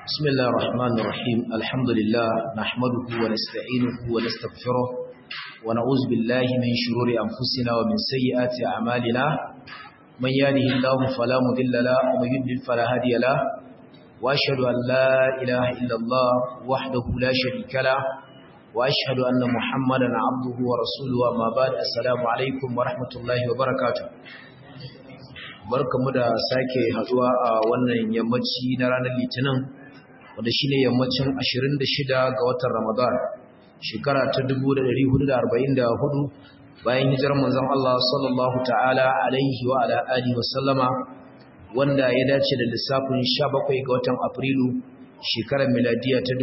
بسم الله الرحمن الرحيم الحمد لله نحمده ونستعينه ونستغفره ونعوذ بالله من شرور أنفسنا ومن سيئات أعمالنا من يهده الله فلا مضل له ومن يضلل فلا هادي له وأشهد أن لا إله إلا الله وحده لا شريك له وأشهد أن محمدا عبده ورسوله أما بعد السلام عليكم ورحمة الله وبركاته barkamu da sake haduwa a wannan yammaci na ranar Litinin wanda shine yammacin 26 ga watan Ramadan shekara ta 1444 bayan hijirar manzon Allah sallallahu ta'ala alaihi wa ala alihi wa sallama wanda ya dace da lissafin 17 ga watan Afrilu shekarar miladiya ta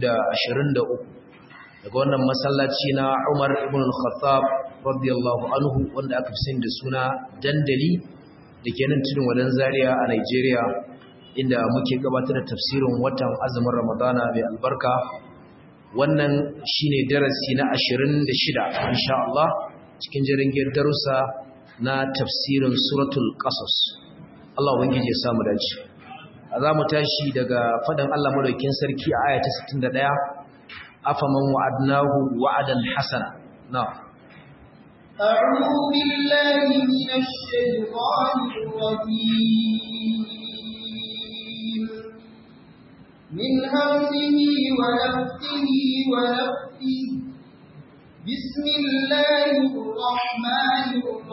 2023 daga wannan masallaci na Umar ibn al-Khattab radiyallahu anhu wanda aka fi sani da suna dandali da ke nan tudun wadan Zaria a Nigeria inda muke gabatar da tafsirin watan azumin Ramadana mai albarka wannan shine darasi na 26 insha Allah cikin jirgin darussa na tafsirin suratul qasas Allah ubangiji ya samu dace za mu tashi daga fadan Allah madaukakin sarki a aya ta 61 afaman wa'adnahu wa'adan hasana na'am أعوذ بالله من الشيطان الرجيم من همزه ونفسه ونفسه بسم الله الرحمن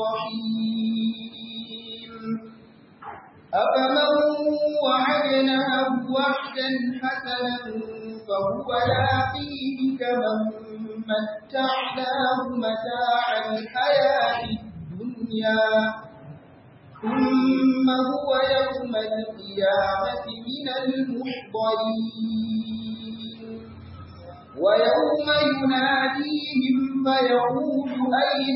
الرحيم أفمن وعدناه وعدا حسنا فهو لاقيه كمن متعناه متاع الحياة الدنيا ثم هو يوم القيامة من المحضرين ويوم يناديهم فيقول أين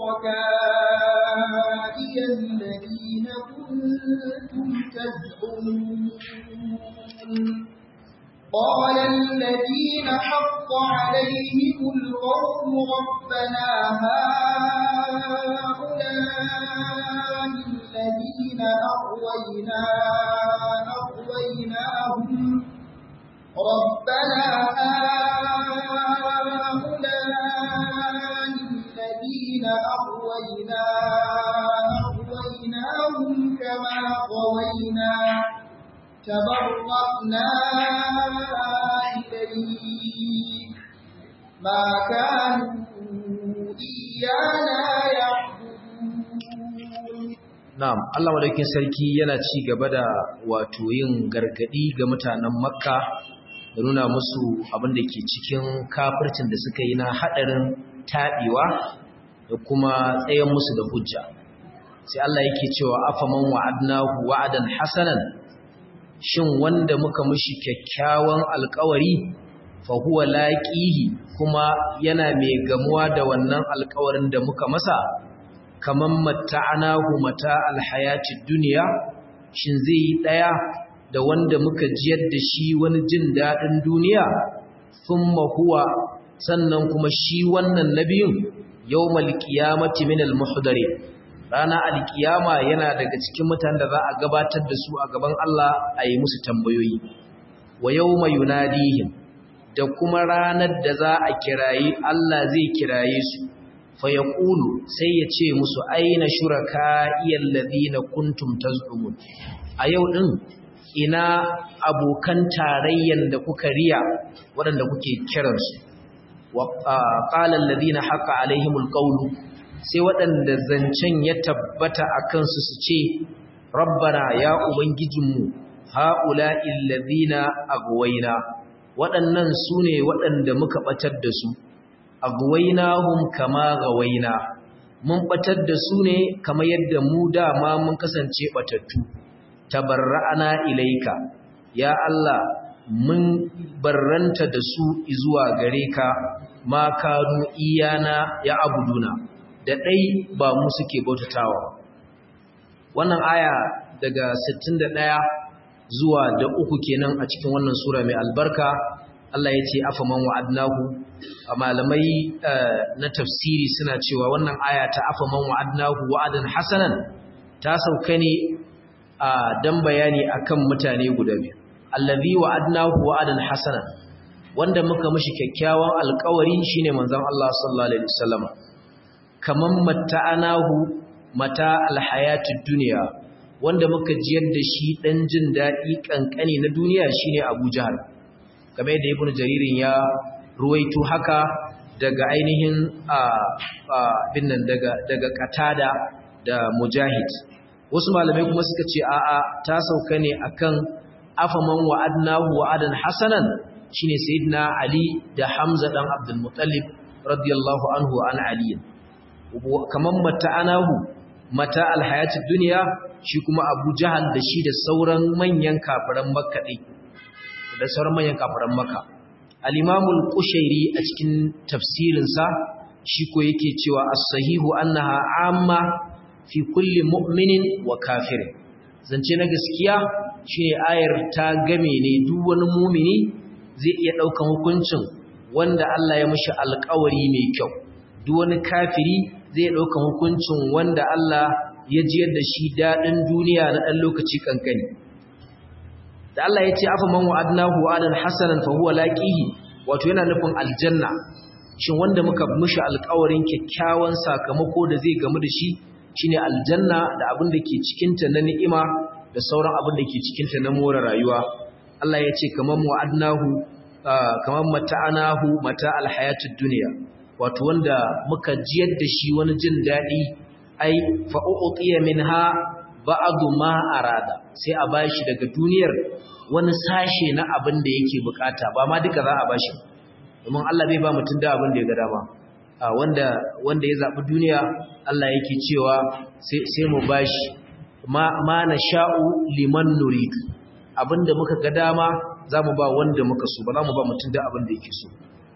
شركائي الذين كنتم تزعمون قال الذين حق عليهم القول ربنا هؤلاء الذين أغويناهم ربنا هؤلاء الذين أغويناهم كما غوينا تبرأنا إليك ما كانوا إيانا يعبدون na'am Allah madaukakin sarki yana ci gaba da wato yin gargadi ga mutanen Makka da nuna musu abin da ke cikin kafircin da suka yi na hadarin tabewa da kuma tsayen musu da hujja sai Allah yake cewa afaman wa'adnahu wa'adan hasanan shin wanda muka mushi kyakkyawan alkawari fa huwa laqihi kuma yana mai gamuwa da wannan alkawarin da muka masa kaman matta'anahu mata alhayatid dunya shin zai yi daya da wanda muka jiyar da shi wani jin dadin duniya thumma huwa sannan kuma shi wannan nabiyin yawmal qiyamati minal muhdarin rana alkiyama yana daga cikin mutanen da za a gabatar da su a gaban Allah a yi musu tambayoyi wa yawma yunadihim da kuma ranar da za a kirayi Allah zai kiraye su fa yaqulu sai ya ce musu aina shuraka'iyal ladina kuntum taz'umun a yau din ina abokan tarayyan da kuka riya waɗanda kuke kiransu wa qala alladhina haqa alaihimul qawlu sai waɗanda zancen ya tabbata a kansu su ce rabbana ya ubangijinmu ha'ula illazina agwaina waɗannan su ne waɗanda muka ɓatar da su agwainahum kama gawaina mun ɓatar da su ne kama yadda mu dama mun kasance ɓatattu tabarra'ana ilaika ya Allah mun barranta da su zuwa gare ka ma kanu iyana ya abuduna da ɗai ba mu suke bautatawa wannan aya daga 61 zuwa da 3 kenan a cikin wannan sura mai albarka Allah ya ce afaman wa'adnahu malamai na tafsiri suna cewa wannan aya ta afaman wa'adnahu wa'adan hasanan ta sauka ne dan bayani akan mutane guda biyu allazi wa'adnahu wa'adan hasanan wanda muka mishi kyakkyawan alƙawari shine manzon Allah sallallahu alaihi wasallam kaman matta'anahu mata alhayatid dunya wanda muka jiyar da shi dan jin dadi kankane na duniya shine Abu Jahl kamar yadda Ibn Jaririn ya ruwaito haka daga ainihin binnan daga Qatada da Mujahid wasu malamai kuma suka ce a'a ta sauka ne akan afaman wa'adnahu wa'adan hasanan shine sayyidina Ali da Hamza dan Abdul Muttalib radiyallahu anhu an Ali kaman mata'anahu mata alhayatid dunya shi kuma Abu Jahal da shi da sauran manyan kafiran Makka da sauran manyan kafiran Makka al-Imam al-Qushairi a cikin tafsirin sa shi ko yake cewa as-sahihu annaha amma fi kulli mu'minin wa kafir zance na gaskiya shine ayar ta game ne duk wani mu'mini zai iya daukan hukuncin wanda Allah ya mishi alƙawari mai kyau duk wani kafiri zai daukan hukuncin wanda Allah ya jiyar da shi dadin duniya na dan lokaci kankani da Allah ya ce afa man wa'adnahu wa'adan hasanan fa huwa laqihi wato yana nufin aljanna shin wanda muka mishi alƙawarin kyakkyawan sakamako da zai gamu da shi shine aljanna da abin da ke cikin ta na ni'ima da sauran abin da ke cikin ta na more rayuwa Allah ya ce kaman wa'adnahu kaman mata'anahu mata alhayatid dunya wato wanda muka jiyar da shi wani jin dadi ai fa u'tiya minha ba'd ma arada sai a bashi daga duniyar wani sashe na abin da yake bukata ba ma duka za a bashi domin Allah bai ba mutum da abin da ya ga dama wanda ya zabi duniya Allah yake cewa sai mu bashi ma nasha'u liman nurid abinda muka ga dama zamu ba wanda muka so ba zamu ba mutum da abin da yake so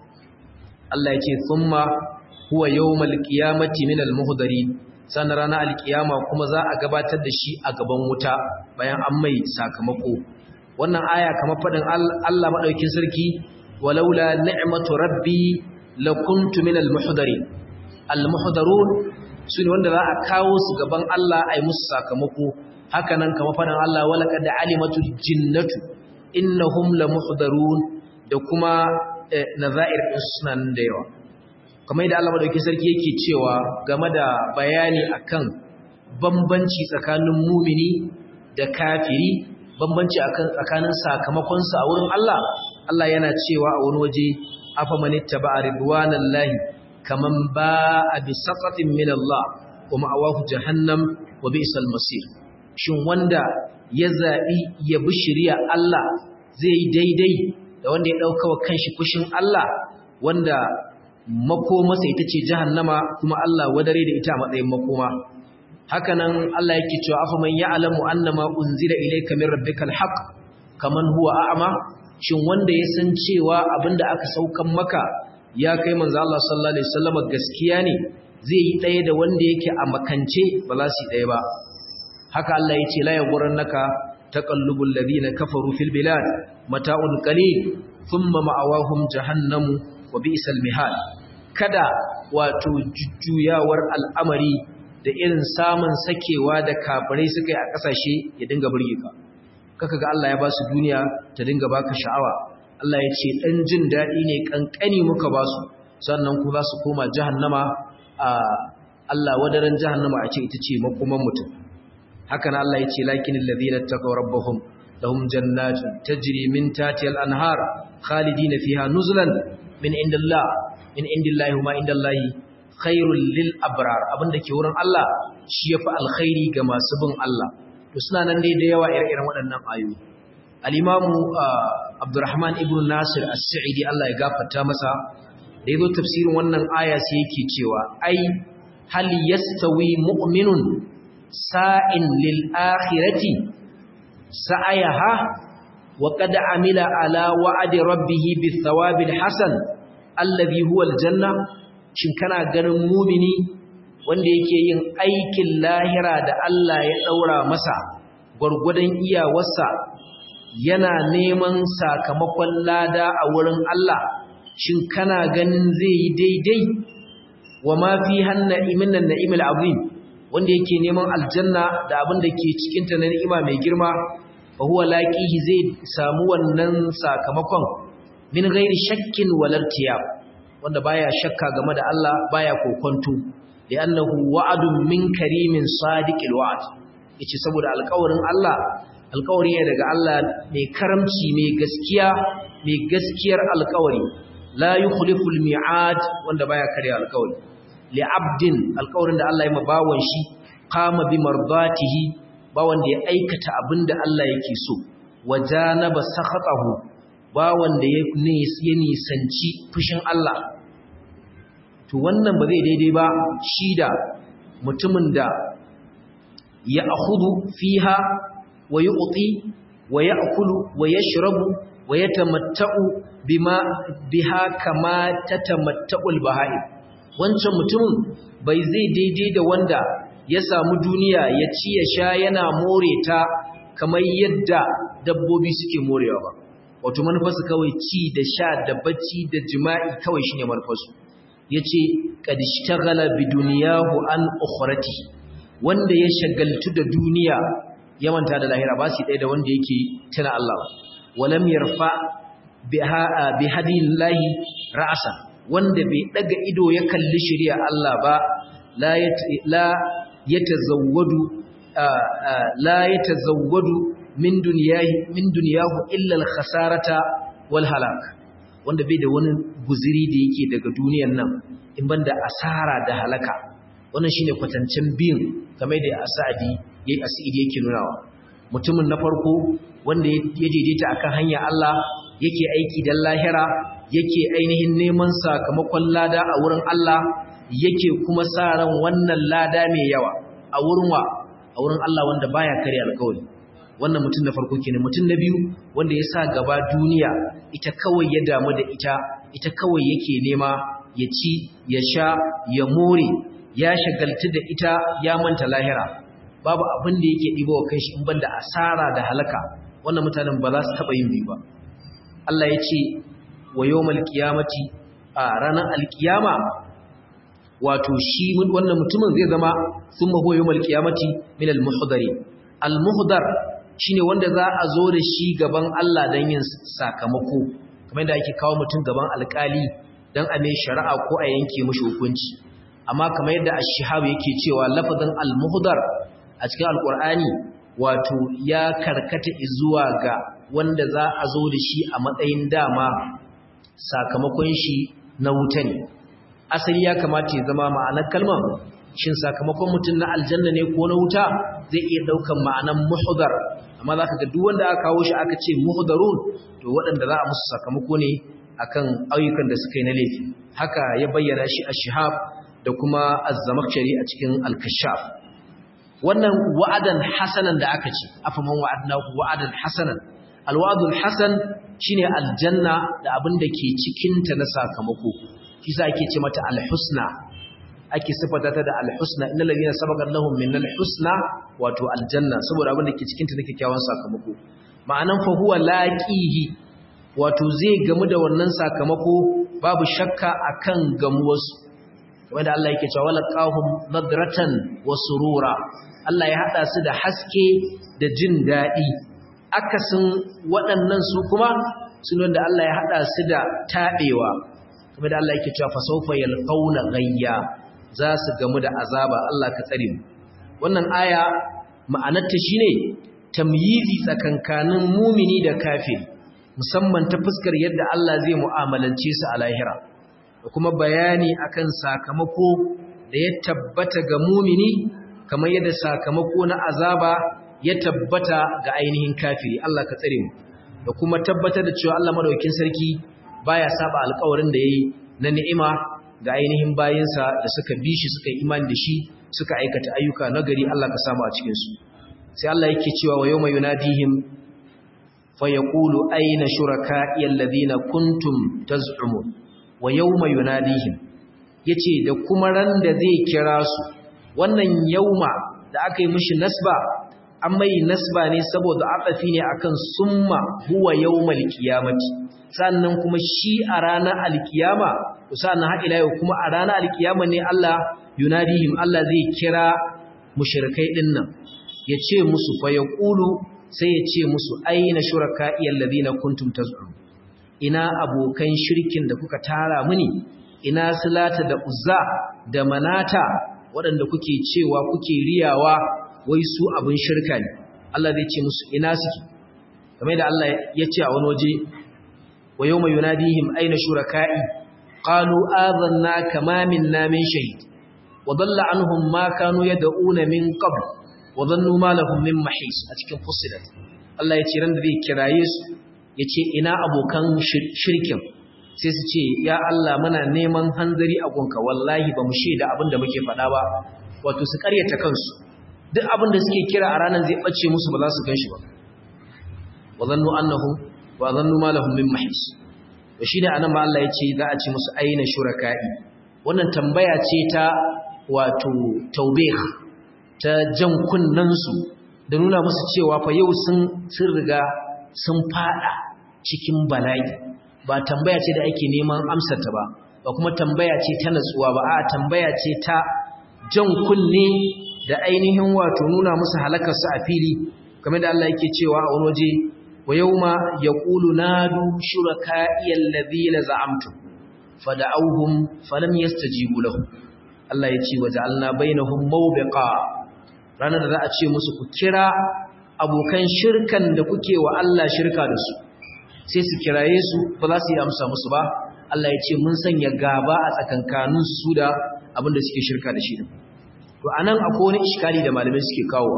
Allah yake thumma huwa yawmal qiyamati minal muhdarin sanar ranar alkiyama kuma za a gabatar da shi a gaban wuta bayan an mai sakamako wannan aya kamar fadin Allah madaukakin sarki walaula ni'matu rabbi lakuntu minal muhdarin al muhdarun sune wanda za a kawo su gaban Allah ai musu sakamako haka nan kamar fadin Allah walaqad alimatul jinnatu innahum lamuhdarun da kuma nazair sunan da yawa kamar yadda Allah madaukakin sarki yake cewa game da bayani akan bambanci tsakanin mumini da kafiri bambanci akan tsakanin sakamakon su a wurin Allah Allah yana cewa a wani waje afa manittaba ridwanallahi kaman ba'a bi saqatin min Allah wa ma'awahu jahannam wa bi'sal masir shin wanda ya zabi ya bi shari'a Allah zai yi daidai da wanda ya dauka wa kanshi fushin Allah wanda makomarsa ita ce jahannama kuma Allah wadare da ita a matsayin makoma hakanan Allah yake cewa afa man ya'lamu annama unzila ilayka min rabbikal haqq kaman huwa a'ma shin wanda ya san cewa abinda aka saukan maka ya kai manzo Allah sallallahu alaihi wasallam gaskiya ne zai yi daya da wanda yake a makance ba za su daya ba haka Allah yace la yaghurannaka taqallubul ladina kafaru fil bilad mata'un qalil thumma ma'awahum jahannamu wa bi'sal mihad kada wato jujjuyawar al'amari da irin samun sakewa da kafirai suka yi a kasashe ya dinga burge ka kaka ga Allah ya ba su duniya ta dinga baka sha'awa Allah ya ce dan jin dadi ne kankani muka ba su sannan ku za su koma jahannama Allah wadaran jahannama a ce ita ce makoman mutum haka nan Allah ya ce lakinil ladina taqaw rabbahum lahum jannatun tajri min tahtiha al-anhar khalidina fiha nuzulan min indillahi ma indallahi khairul lil abrar abinda ke wurin Allah shi yafi alkhairi ga masu bin Allah to suna nan dai da yawa ire-iren waɗannan ayoyi al-Imam Abdurrahman ibn Nasir As-Sa'idi Allah ya gafarta masa da yazo tafsirin wannan aya sai yake cewa ai hal yastawi mu'minun sa'in lil akhirati sa'ayaha wa qad amila ala wa'di rabbih bis thawabil hasan alladhi huwa al-janna shin kana ganin mumini wanda yake yin aikin lahira da Allah ya daura masa gurgudan iyawarsa yana neman sakamakon lada a wurin Allah shin kana ganin zai yi daidai wa ma fi hanna iminan na'imul azim wanda yake neman aljanna da abin da ke cikin ta na ni'ima mai girma fa huwa laqihi zai samu wannan sakamakon min ghairi shakkin walartiya wanda baya shakka game da Allah baya kokonto li'annahu wa'adun min karimin sadiqil wa'd yace saboda alƙawarin Allah alƙawari ne daga Allah mai karamci mai gaskiyar alƙawari la yukhliful mi'ad wanda baya karya alƙawari li'abdin alƙawarin da Allah ya mabawan shi qama bi mardatihi ba wanda ya aikata abinda Allah yake so wajanaba sakhatahu ba wanda ya nisanci fushin Allah to wannan ba zai daidai ba shi da mutumin da ya akhudu fiha wa yu'ti wa ya'kulu wa yashrabu wa yatamatta'u bima biha kama tatamatta'ul bahai wancan mutumin bai zai daidai da wanda ya samu duniya ya ci ya sha yana more ta kamar yadda dabbobi suke morewa ba wato manufarsu kawai ci da sha da bacci da jima'i kawai shine manufarsu yace qad ishtaghala bidunyahu an ukhrati wanda ya shagaltu da duniya ya manta da lahira ba su ɗaya da wanda yake tuna Allah walam yarfa bi hadillahi ra'sa wanda bai daga ido ya kalli shari'a Allah ba la yatazawwadu min dunyahu illa al-khasarata wal halak wanda bai da wani guziri da yake daga duniyar nan in banda asara da halaka wannan shine kwatancin biyin kamar da asidi yake nunawa mutumin na farko wanda ya daidaita akan hanya Allah yake aiki dan lahira yake ainihin neman sakamakon lada a wurin Allah yake kuma sa ran wannan lada mai yawa a wurin Allah wanda baya kare alƙawari wannan mutum na farko kenan mutum na biyu wanda ya sa gaba duniya ita kawai ya damu da ita kawai yake nema ya ci ya sha ya more ya shagaltu da ita ya manta lahira babu abin da yake dibo kai shi in banda asara da halaka wannan mutanen ba za su taba yin biyu ba Allah ya ce wa yawmal qiyamati a ranar alkiyama wato shi wannan mutumin zai zama thumma huwa yawmal qiyamati min al-muhdari al-muhdar shine wanda za a zo da shi gaban Allah dan yin sakamako kamar yadda ake kawo mutum gaban alkali dan a mai shari'a ko a yanke mishi hukunci amma kamar yadda ash-shihab yake cewa lafazin al-muhdar a cikin alqur'ani wato ya karkata zuwa ga wanda za a zo da shi a matsayin dama sakamakon shi na wuta ne asali ya kamata ya zama ma'anar kalmar shin sakamakon mutum na aljanna ne ko na wuta zai iya daukan ma'anar muhdar amma zaka ga duk wanda aka kawo shi aka ce muhdarun to waɗanda za a musu sakamako ne akan ayyukan da suka yi na laifi haka ya bayyana shi ash-shihab da kuma az-zamakhshari a cikin al-kashaf wannan wa'adan hasanan da aka ce afaman wa'adnahu wa'adan hasanan al-wa'dul hasan shine aljanna da abin da ke cikin ta na sakamako kisa ake ce mata al-husna ake sifata ta da al-husna innal ladina sabaqa lahum min al-husna wato aljanna saboda abin da ke cikin ta na kyakkyawan sakamako ma'anan fa huwa laqihi wato zai gamu da wannan sakamako babu shakka akan gamuwarsu wanda Allah yake cewa walaqahum nadratan wa surura Allah ya hada su da haske da jin dadi akasin waɗannan su kuma sunan da Allah ya hada su da tabewa kuma da Allah yake cewa fa sawfa yalqauna ghayya za su gamu da azaba Allah ka tsare mu wannan aya ma'anarta shine tamyizi tsakankanin mumini da kafiri musamman ta fuskar yadda Allah zai mu'amalance su a lahira da kuma bayani akan sakamako da ya tabbata ga mumini kamar yadda sakamako na azaba ya tabbata ga ainihin kafiri Allah ka tsare mu da kuma tabbatar da cewa Allah madaukakin sarki baya saba alƙawarin da yayi na ni'ima ga ainihin bayinsa da suka bi shi suka yi imani da shi suka aikata ayyuka nagari Allah ka samu a cikin su sai Allah yake cewa wa yawma yunadihim fa yaqulu ayna shuraka'i alladhina kuntum taz'umun wa yawma yunadihim yace da kuma ran da zai kira su wannan yauma da aka yi mishi nasba an mai nasba ne saboda afafi ne akan summa huwa yawmal qiyamati sannan kuma shi a ranar alkiyama sannan har ila yau kuma a ranar alkiyama ne Allah yunadihim Allah zai kira mushrikai dinnan yace musu fa yaqulu sai ya ce musu aina shuraka'i alladhina kuntum taz'um, ina abokan shirkin da kuka tara mini, ina Silata da Uzza da Manata waɗanda kuke cewa kuke riyawa wai su abin shirka ne. Allah zai ce musu ina suke, kamar da Allah ya ce a wani waje wa yawma yunadihim aina shuraka'i qalu adhanna kama minna min shahid wa dalla anhum ma kanu yad'una min qabl wa dhannu ma lahum min mahis. A cikin Fussilat Allah ya ce ran da zai kiraye su ya ce ina abokan shirkin, sai su ce ya Allah muna neman hanzari a gunka, wallahi ba mu shaida abin da muke faɗa ba, wato su ƙaryata kansu, duk abin da suke kira a ranar zai ɓace musu ba za su gan shi ba. wa zannu ma lahum min mahis. to shine anan ma Allah ya ce za a ce musu aina shuraka'i. wannan tambaya ce ta wato taubih, ta jan kunnansu da nuna musu cewa fa yau sun riga sun fada cikin bala'i. Ba tambaya ce da ake neman amsarta ba, ba kuma tambaya ce ta natsuwa ba, a tambaya ce ta jan kunne da ainihin wato nuna musu halakarsu a fili, kamar da Allah yake cewa a wani waje wa yawma yaqulu nadu shuraka'i alladhina za'amtum fada'awhum falam yastajibu lahum. Allah ya ce waja'alna bainahum mawbiqa, ranar da za a ce musu ku kira abokan shirkan da kuke wa Allah shirka da su, sai su kiraye su ba za su yi amsa musu ba. Allah ya ce mun sanya gaba a tsakankanin su da abinda suke shirka da shi. To anan akwai wani iskali da malamai suke kawowa,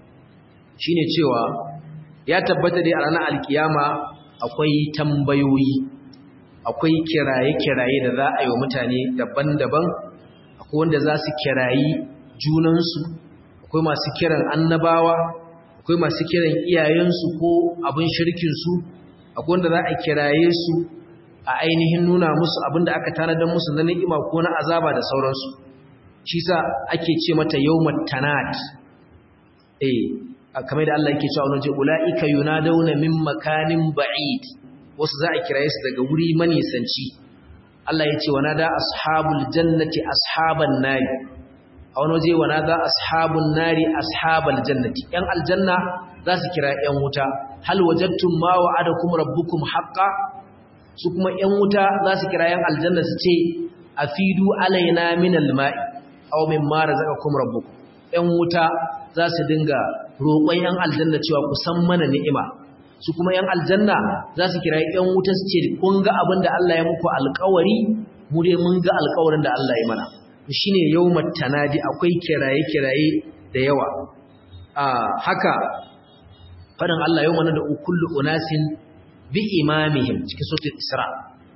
shine cewa ya tabbata dai a ranar alkiyama akwai tambayoyi, akwai kiraye-kiraye da za a yi wa mutane daban-daban. Akwai wanda za su kirayi junansu, akwai masu kiran annabawa, akwai masu kiran iyayensu ko abin shirkinsu, akwai wanda za a kiraye su a ainihin nuna musu abinda aka tanadar musu na ni'ima ko na azaba da sauransu. Shi sa ake ce mata yawmat tanat. Kamar da Allah yake cewa wannan ulaika yunadawna min makanin ba'id, wasu za a kiraye su daga wuri manisanci. Allah ya ce wa nada ashabul jannati ashaban nari, a wani waje wa nada ashabun nari ashabal jannati. Yan aljanna za su kira yan wuta, hal wajadtum ma wa'adakum rabbukum haqqan. Su kuma yan wuta za su kira yan aljanna su ce afidu alaina minal ma'i aw mimma razaqakum rabbukum. Yan wuta za su dinga roƙon yan aljanna cewa ku san mana ni'ima. Su kuma yan aljanna za su kira yan wuta su ce kun ga abin da Allah ya muku alƙawari, mu dai mun ga alƙawarin da Allah ya mana. Shine yawmat tanadi, akwai kiraye-kiraye da yawa. Haka faɗin Allah yau mana da kullu unasin bi imamihim cikin suratul Isra,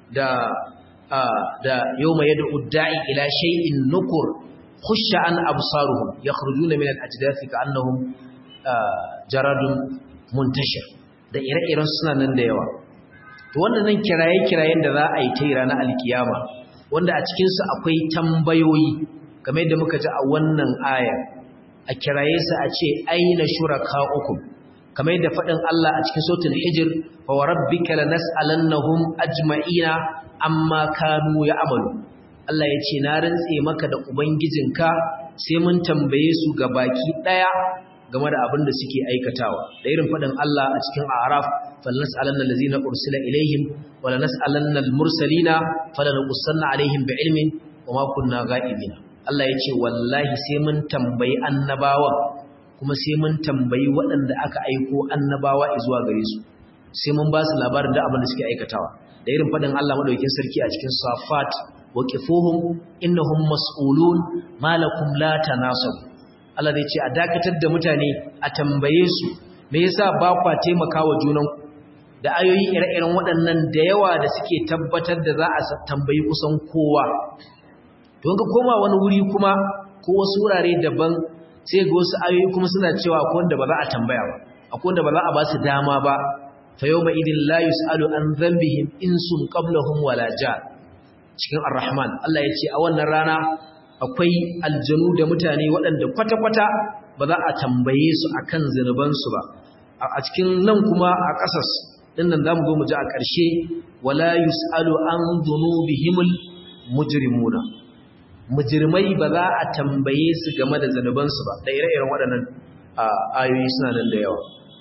da yawma yad'u da'i ila shay'in nukur khusha an absaruhum yakhrujuna min al-ajdathi ka'annahum jaradun muntashir, da ire-iren suna nan da yawa. To wannan kiraye-kirayen da za a yi ta ranar alkiyama, wanda a cikin su akwai tambayoyi kamar yadda muka ji a wannan aya, a kiraye su a ce aina shurakaukum, kamar yadda faɗin Allah a cikin suratul Hijr fa rabbika lanas'alannahum ajma'ina amma kanu ya'malu. Allah ya ce na rantse maka da ubangijinka sai mun tambaye su baki daya game da abin da suke aikatawa. Da irin faɗin Allah a cikin A'raf falanas'alanna allazina ursila ilaihim wa lanas'alanna al-mursalina falanqussanna alaihim bi'ilmin wa ma kunna ghaibina. Allah ya ce wallahi sai mun tambayi annabawan, kuma sai mun tambayi waɗanda aka aiko annabawa zuwa gare su, sai mun ba su labarin da abin da suke aikatawa. Da irin faɗin Allah madaukakin sarki a cikin Safat waqifuhum innahum mas'ulun ma lakum la tanasabu. Allah zai ce a dakatar da mutane a tambaye su me yasa ba kwa taimakawa junanku. Da ayoyi ire-iren waɗannan da yawa da suke tabbatar da za a tambayi kusan kowa. Don ka koma wani wuri kuma ko wasu wurare daban sai ga wasu ayoyi kuma suna cewa akwai wanda ba za a tambaya ba, akwai wanda ba za a ba su dama ba. Fa yawma idin la yus'alu an dhanbihim insun qablahum wala jan. Cikin Ar-Rahman Allah ya ce a wannan rana akwai aljanu da mutane waɗanda kwata-kwata ba za a tambaye su akan zinubansu ba. A cikin nan kuma a ƙasas dinnan zamu zo mu ji a ƙarshe wala yus'alu an dhunubihimul mujrimuna. Mujrimai ba za a tambaye su game da zanubansu ba. Da ire-iren waɗannan ayoyi suna nan da yawa.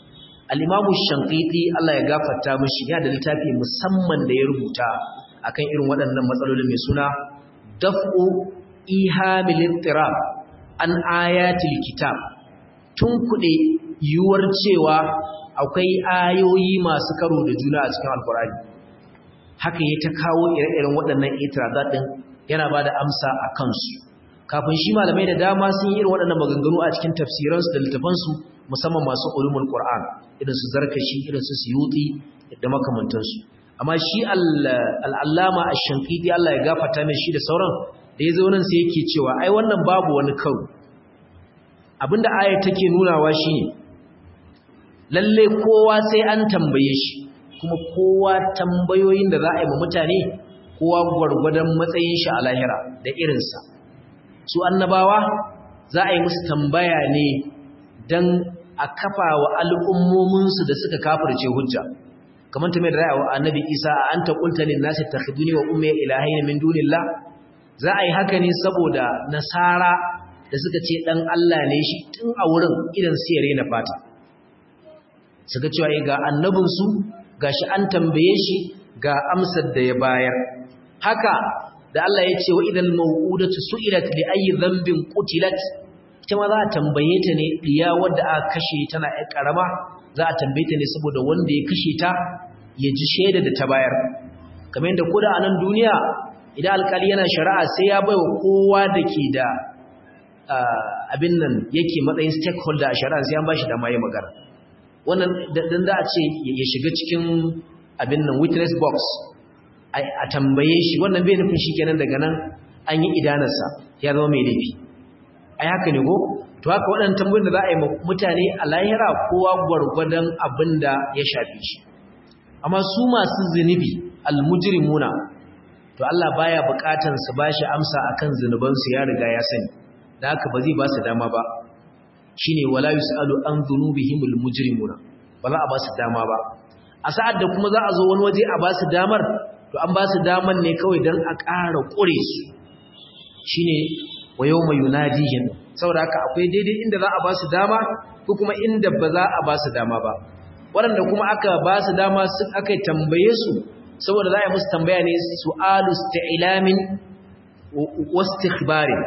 al-Imam Shanqiti Allah ya gafarta mishi ya da littafi musamman da ya rubuta akan irin waɗannan matsalolin mai suna daf'u ihamil ittirab an ayatil kitab tun kuɗe yiwuwar cewa akwai ayoyi masu karo da juna a cikin alkur'ani haka ya ta kawo ire-iren waɗannan itirazat din yana ba da amsa a kansu kafin shi malamai da dama sun yi irin waɗannan maganganu a cikin tafsiransu da littafansu musamman masu ulumul qur'an irin su zarkashi irin su suyuti da makamantansu amma shi al'allama ash-Shanqiti Allah ya gafarta mai shi da sauran da ya zo nan sai yake cewa ai wannan babu wani karo abinda ayat take nunawa shine lalle kowa sai an tambaye shi kuma kowa tambayoyin da za a yi wa mutane kowa gwargwadon matsayin shi a lahira da irinsa su annabawa za a yi musu tambaya ne dan a kafa wa al'ummominsu da suka kafirce hujja kamar ta mai da ra'awa annabi Isa a anta qulta lin nasi takhuduni wa ummi ilahaina min dunillah za a yi haka ne saboda nasara da suka ce dan Allah ne shi tun a wurin idan su yare na fata suka cewa ga annabinsu gashi an tambaye shi ga amsar da ya bayar haka da Allah ya ce wa idan mawudatu su'ilat li ayi dhanbin qutilat ita ma za a tambaye ta ne diya wanda aka kashe tana ƴar karama za a tambaye ta ne saboda wanda ya kashe ta ya ji shaida da ta bayar kamar yadda koda a nan duniya idan alkali yana shari'a sai ya baiwa kowa da ke da abin nan yake matsayin stakeholder a shari'a sai an bashi dama ya magana wannan dan za a ce ya shiga cikin abin nan witness box a tambaye shi wannan bai nufin shikenan daga nan an yi idanarsa ya zama mai laifi ai haka ne go to haka waɗannan tambayoyin da za a yi mutane a lahira kowa gwargwadon abin da ya shafi shi amma su masu zunubi almujrimuna to Allah baya bukatan su bashi amsa akan zunubansu ya riga ya sani da haka ba zai ba su dama ba shine wala yusalu an dhunubihimul mujrimuna ba za a ba su dama ba a sa'ad da kuma za a zo wani waje a ba su damar to an ba su daman ne kawai dan a ƙara ƙure su shine wa yawma yunadihim saboda haka akwai daidai inda za a ba su dama ko kuma inda ba za a ba su dama ba waɗanda kuma aka ba su dama aka tambaye su saboda za a yi musu tambaya ne su'alu isti'lamin wastikhbarin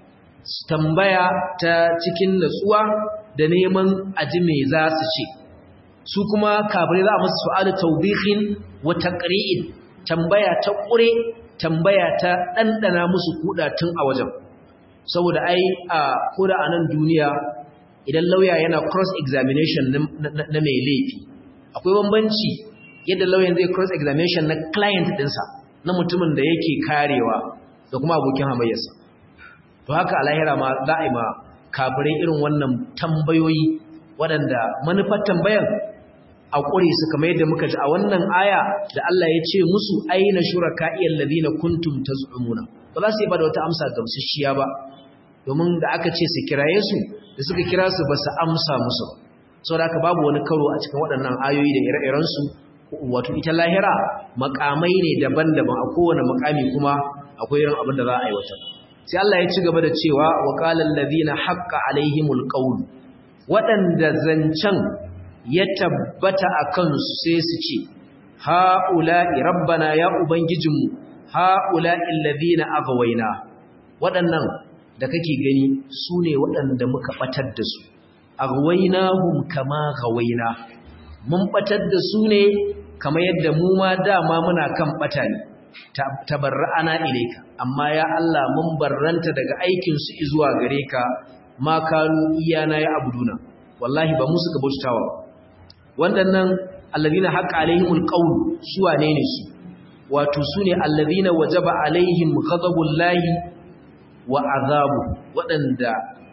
tambaya ta cikin natsuwa da neman aji me za su ce su kuma kafirai za a musu su'alu tawbihin wa taqri'in tambaya ta ƙure tambaya ta ɗanɗana musu kuɗa tun a wajen saboda ai a koda a nan duniya idan lauya yana cross examination na mai laifi akwai bambanci yadda lauyan zai cross examination na client ɗinsa na mutumin da yake karewa da kuma abokin hamayyarsa to haka a lahira ma za a yi ma kafirai irin wannan tambayoyi waɗanda manufar tambayan a ƙure su kamar yadda muka ji a wannan aya da Allah ya ce musu aina shuraka'iyal ladina kuntum taz'umuna ba za su yi ba da wata amsa gamsasshiya ba domin da aka ce su kiraye su da suka kira su ba su amsa musu saboda haka babu wani karo a cikin waɗannan ayoyi da ire-iren su wato ita lahira makamai ne daban-daban a kowane makami kuma akwai irin abin da za a aiwata sai Allah ya ci gaba da cewa wa qala alladhina haqqa alaihimul qawl waɗanda zancen ya tabbata akan su sai su ce ha'ula'i rabbana ya ubangijinmu ha'ula'i alladhina aghwayna waɗannan da kake gani su ne waɗanda muka ɓatar da su aghwaynahum kama ghawayna mun ɓatar da su ne kamar yadda mu ma dama muna kan ɓata ne tabarra'ana ilayka amma ya Allah mun barranta daga aikin su zuwa gare ka ma kanu iyana ya abuduna wallahi ba mu suka bautawa waɗannan alladhina haqqa alaihimul qawl su wane ne su wato su ne alladhina wajaba alaihim ghadabullahi wa azabu waɗanda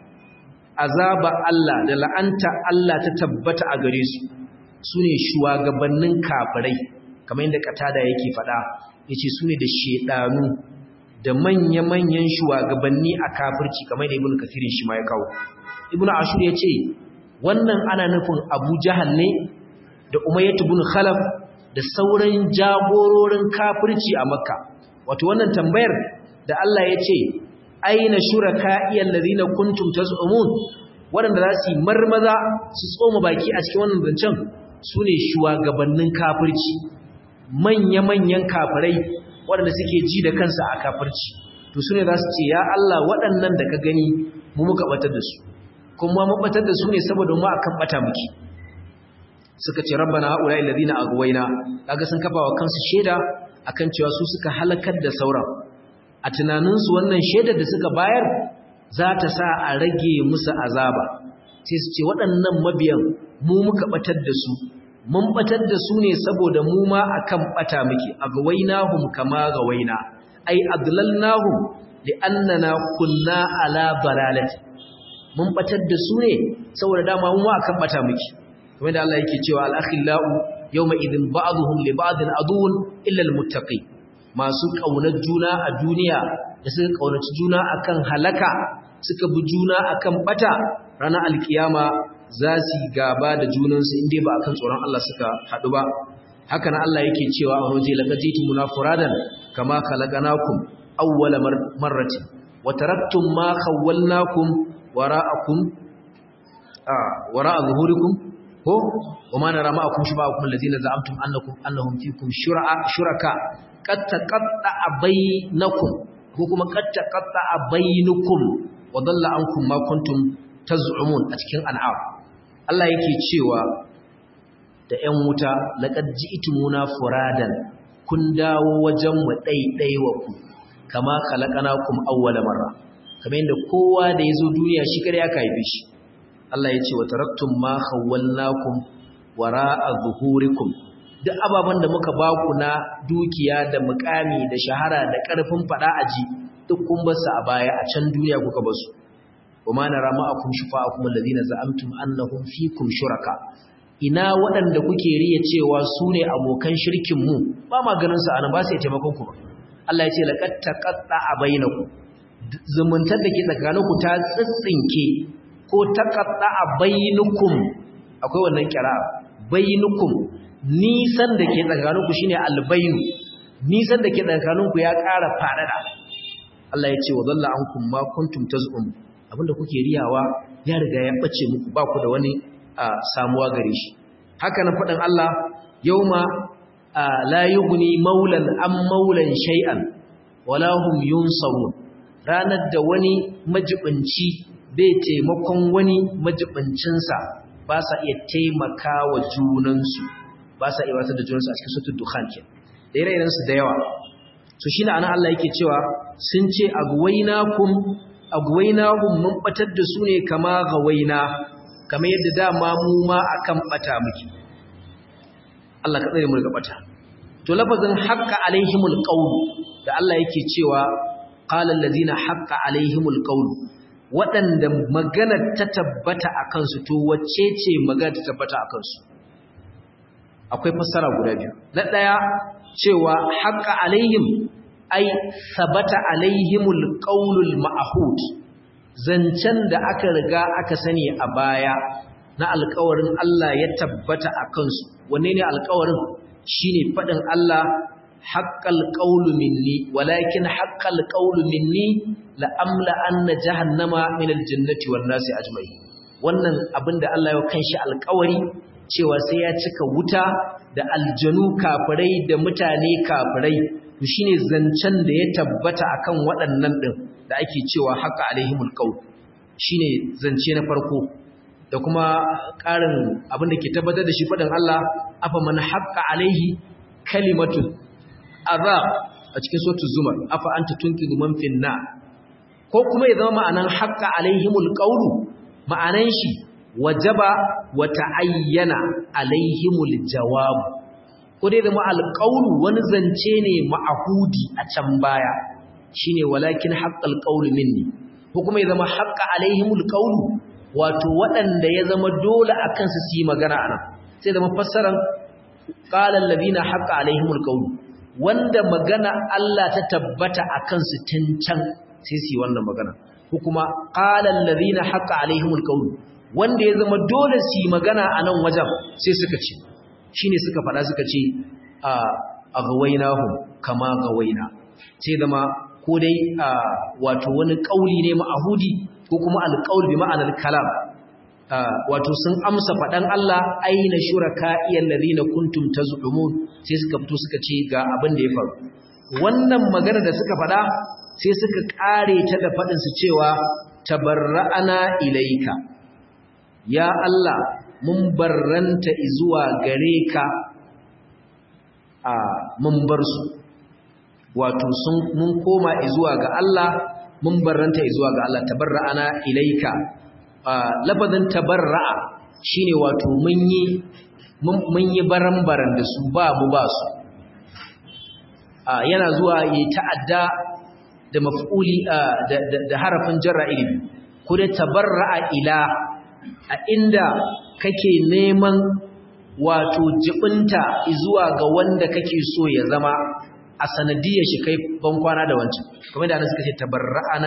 azaba Allah da la'anta Allah ta tabbata a gare su su ne shugabannin kafirai kamar yadda katada yake faɗa yace su ne da shedanu da manya-manyan shugabanni a kafirci kamar da ibnu kathirin shi ma ya kawo ibnu ashur yace wannan ana nufin abu jahal ne da umayyah ibn khalaf da sauran jagororin kafirci a makka wato wannan tambayar da Allah yace aina shuraka'i allazina kuntum taz'umun wadanda za su marmaza su tsoma baki a cikin wannan zancen sune shugabannin kafirci manya-manyan kafirai waɗanda suke ji da kansu a kafirci to sune za su ce ya Allah waɗannan da ka gani mu muka batar da su kuma mu batar da su ne saboda mu akan bata muke suka ce rabbana haula alladhina aghwayna kaga sun kafa wa kansu sheda akan cewa su suka halakar da sauran a tunaninsu wannan shedar da suka bayar za ta sa a rage musu azaba sai su ce waɗannan mabiyan mu muka batar da su mun batar da su ne saboda mu ma akan bata muke aghwaynahum kama gawaina ai adlalnahum li'annana kunna ala dalalati mun batar da su ne saboda dama mu ma akan bata muke kamar da Allah yake cewa al-akhillau yawma idin ba'dhum li ba'din aduwwun illa al-muttaqin masu kaunar juna a duniya da suka kaunaci juna akan halaka suka bi juna akan bata ranar alkiyama za su gaba da junansu inda ba akan tsoron Allah suka hadu ba haka nan Allah yake cewa a waje laqad jitumuna furadan kama khalaqnakum awwala marratin wa taraktum ma khawwalnakum wara'akum wara'a zuhurikum ko wama nara ma'akum shuba'akum alladhina za'amtum annahum fikum shuraka qad taqatta'a bainakum ko kuma qad taqatta'a bainukum wa dalla ankum ma kuntum taz'umun a cikin an'am Allah yake cewa da ƴan wuta laqad ji'tumuna furadan kun dawo wajen mu daidaiwa ku kama khalaqnakum awwala marra kamar yadda kowa da yazo duniya shi kare aka haife shi Allah ya ce wa taraktum ma khawwalnakum wara'a zuhurikum duk ababan da muka baku na dukiya da mukami da shahara da karfin fada aji duk kun bar su a baya a can duniya kuka bar su wama nara ma'akum shufa'akum alladhina za'amtum annahum fikum shuraka ina waɗanda kuke riya cewa su ne abokan shirkin mu ba ma ganin su anan ba sai taimakon ku ba Allah ya ce laqad taqatta'a bainakum zumuntar da ke tsakaninku ta tsitsinke ko taqatta'a bainukum akwai wannan kira bainukum nisan da ke tsakaninku shine albaynu nisan da ke tsakaninku ya ƙara fadada Allah ya ce wa dalla ankum ma kuntum tazum abinda kuke riyawa ya riga ya bace muku ba ku da wani samuwa gare shi haka nan fadin Allah yauma la yughni maulan am maulan shay'an wala hum yunsarun ranar da wani majibinci bai taimakon wani majibincinsa ba sa iya taimaka wa junansu ba sa iya watar da junansu a cikin sautul dukhan ke da ire-irensu da yawa so shi na Allah yake cewa sun ce agwainahum mun batar da su ne kama gawaina kamar yadda dama mu ma akan bata miki Allah ka tsare mu daga bata to lafazin haqqa alaihimul qawl da Allah yake cewa qala allazina haqqa alaihimul qawl waɗanda magana ta tabbata a kansu to wacce ce magana ta tabbata a kansu akwai fassara guda biyu na ɗaya cewa haqqa alaihim ai sabata alaihimul qaulul ma'hud zancen da aka riga aka sani a baya na alƙawarin Allah ya tabbata a kansu wanne ne alƙawarin shine faɗin Allah haqqal qawlu minni walakin haqqal qawlu minni la amla anna jahannama min aljannati wan nasi ajma'in wannan abinda Allah ya kanshi alƙawari cewa sai ya cika wuta da aljanu kafirai da mutane kafirai to shine zancen da ya tabbata akan waɗannan din da ake cewa haqqa alaihimul qawl shine zance na farko da kuma ƙarin abinda ke tabbatar da shi faɗin Allah afa man haqqa alaihi kalimatu azab a cikin suratul zumar afa anta tunkidu man finna ko kuma ya zama ma'anan haqqa alaihimul qawlu ma'anan shi wajaba wa ta'ayyana alaihimul jawab ko dai zama alqawlu wani zance ne ma'ahudi a can baya shine walakin haqqal qawlu minni ko kuma ya zama haqqa alaihimul qawlu wato waɗanda ya zama dole akan su yi magana anan sai zama fassaran qala allazina haqqa alaihimul qawlu wanda magana Allah ta tabbata akan su tincan sai su yi wannan magana ko kuma qala allazina haqqa alaihimul qawlu wanda ya zama dole su yi magana a nan wajen sai suka ce shine suka faɗa suka ce aghwaynahum kama gawaina sai zama ko dai wato wani kauli ne ma'ahudi ko kuma alqaul bi ma'anar kalam wato sun amsa faɗan Allah aina shuraka'i alladhina kuntum taz'umun sai suka fito suka ce ga abin da ya faru wannan magana da suka faɗa sai suka kare ta da faɗin su cewa tabarra'ana ilaika ya Allah mun barranta zuwa gare ka mun bar su wato mun koma zuwa ga Allah mun barranta zuwa ga Allah tabarra'ana ilaika lafazin tabarra'a shine wato mun yi baran-baran da su ba mu ba su yana zuwa yi ta'adda da maf'uli da harafin jarra ilimi ko da tabarra'a ila a inda kake neman wato jibinta zuwa ga wanda kake so ya zama a sanadiyar shi kai ban kwana da wancan kamar da suka ce tabarra'ana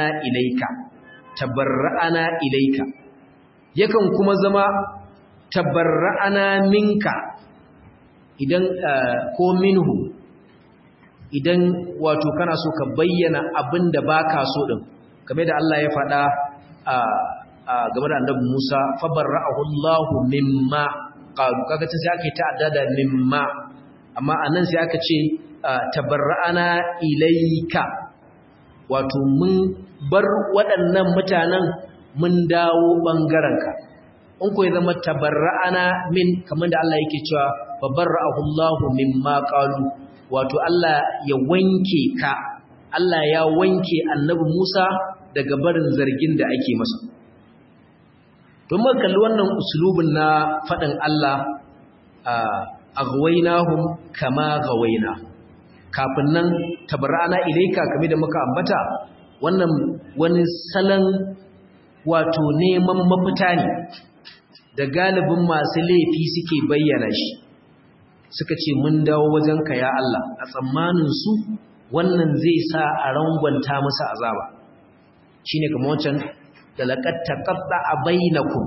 ilaika yakan kuma zama tabarra'ana minka idan ko minhu idan wato kana so ka bayyana abin da baka so din kamar da Allah ya faɗa game da Annabi Musa fabarra'ahu Allahu mimma qalu kaga sai ake ta'adda da mimma amma anan sai aka ce tabarra'ana ilaika wato mun bar waɗannan mutanen mun dawo bangaranka in ko ya zama tabarra'ana min kamar da Allah yake cewa fabarra'ahu Allahu mimma qalu wato Allah ya wanke ka Allah ya wanke Annabi Musa daga barin zargin da ake masa don mun kalli wannan usulubin na faɗin Allah aghwaynahum kama ghawaina kafin nan tabarra'ana ilaika kamar da muka ambata wannan wani salon wato neman mafita ne da galibin masu laifi suke bayyana shi suka ce mun dawo wajenka ya Allah a tsammanin su wannan zai sa a rangwanta musu azaba shine kamar wancan da laqad taqatta'a bainakum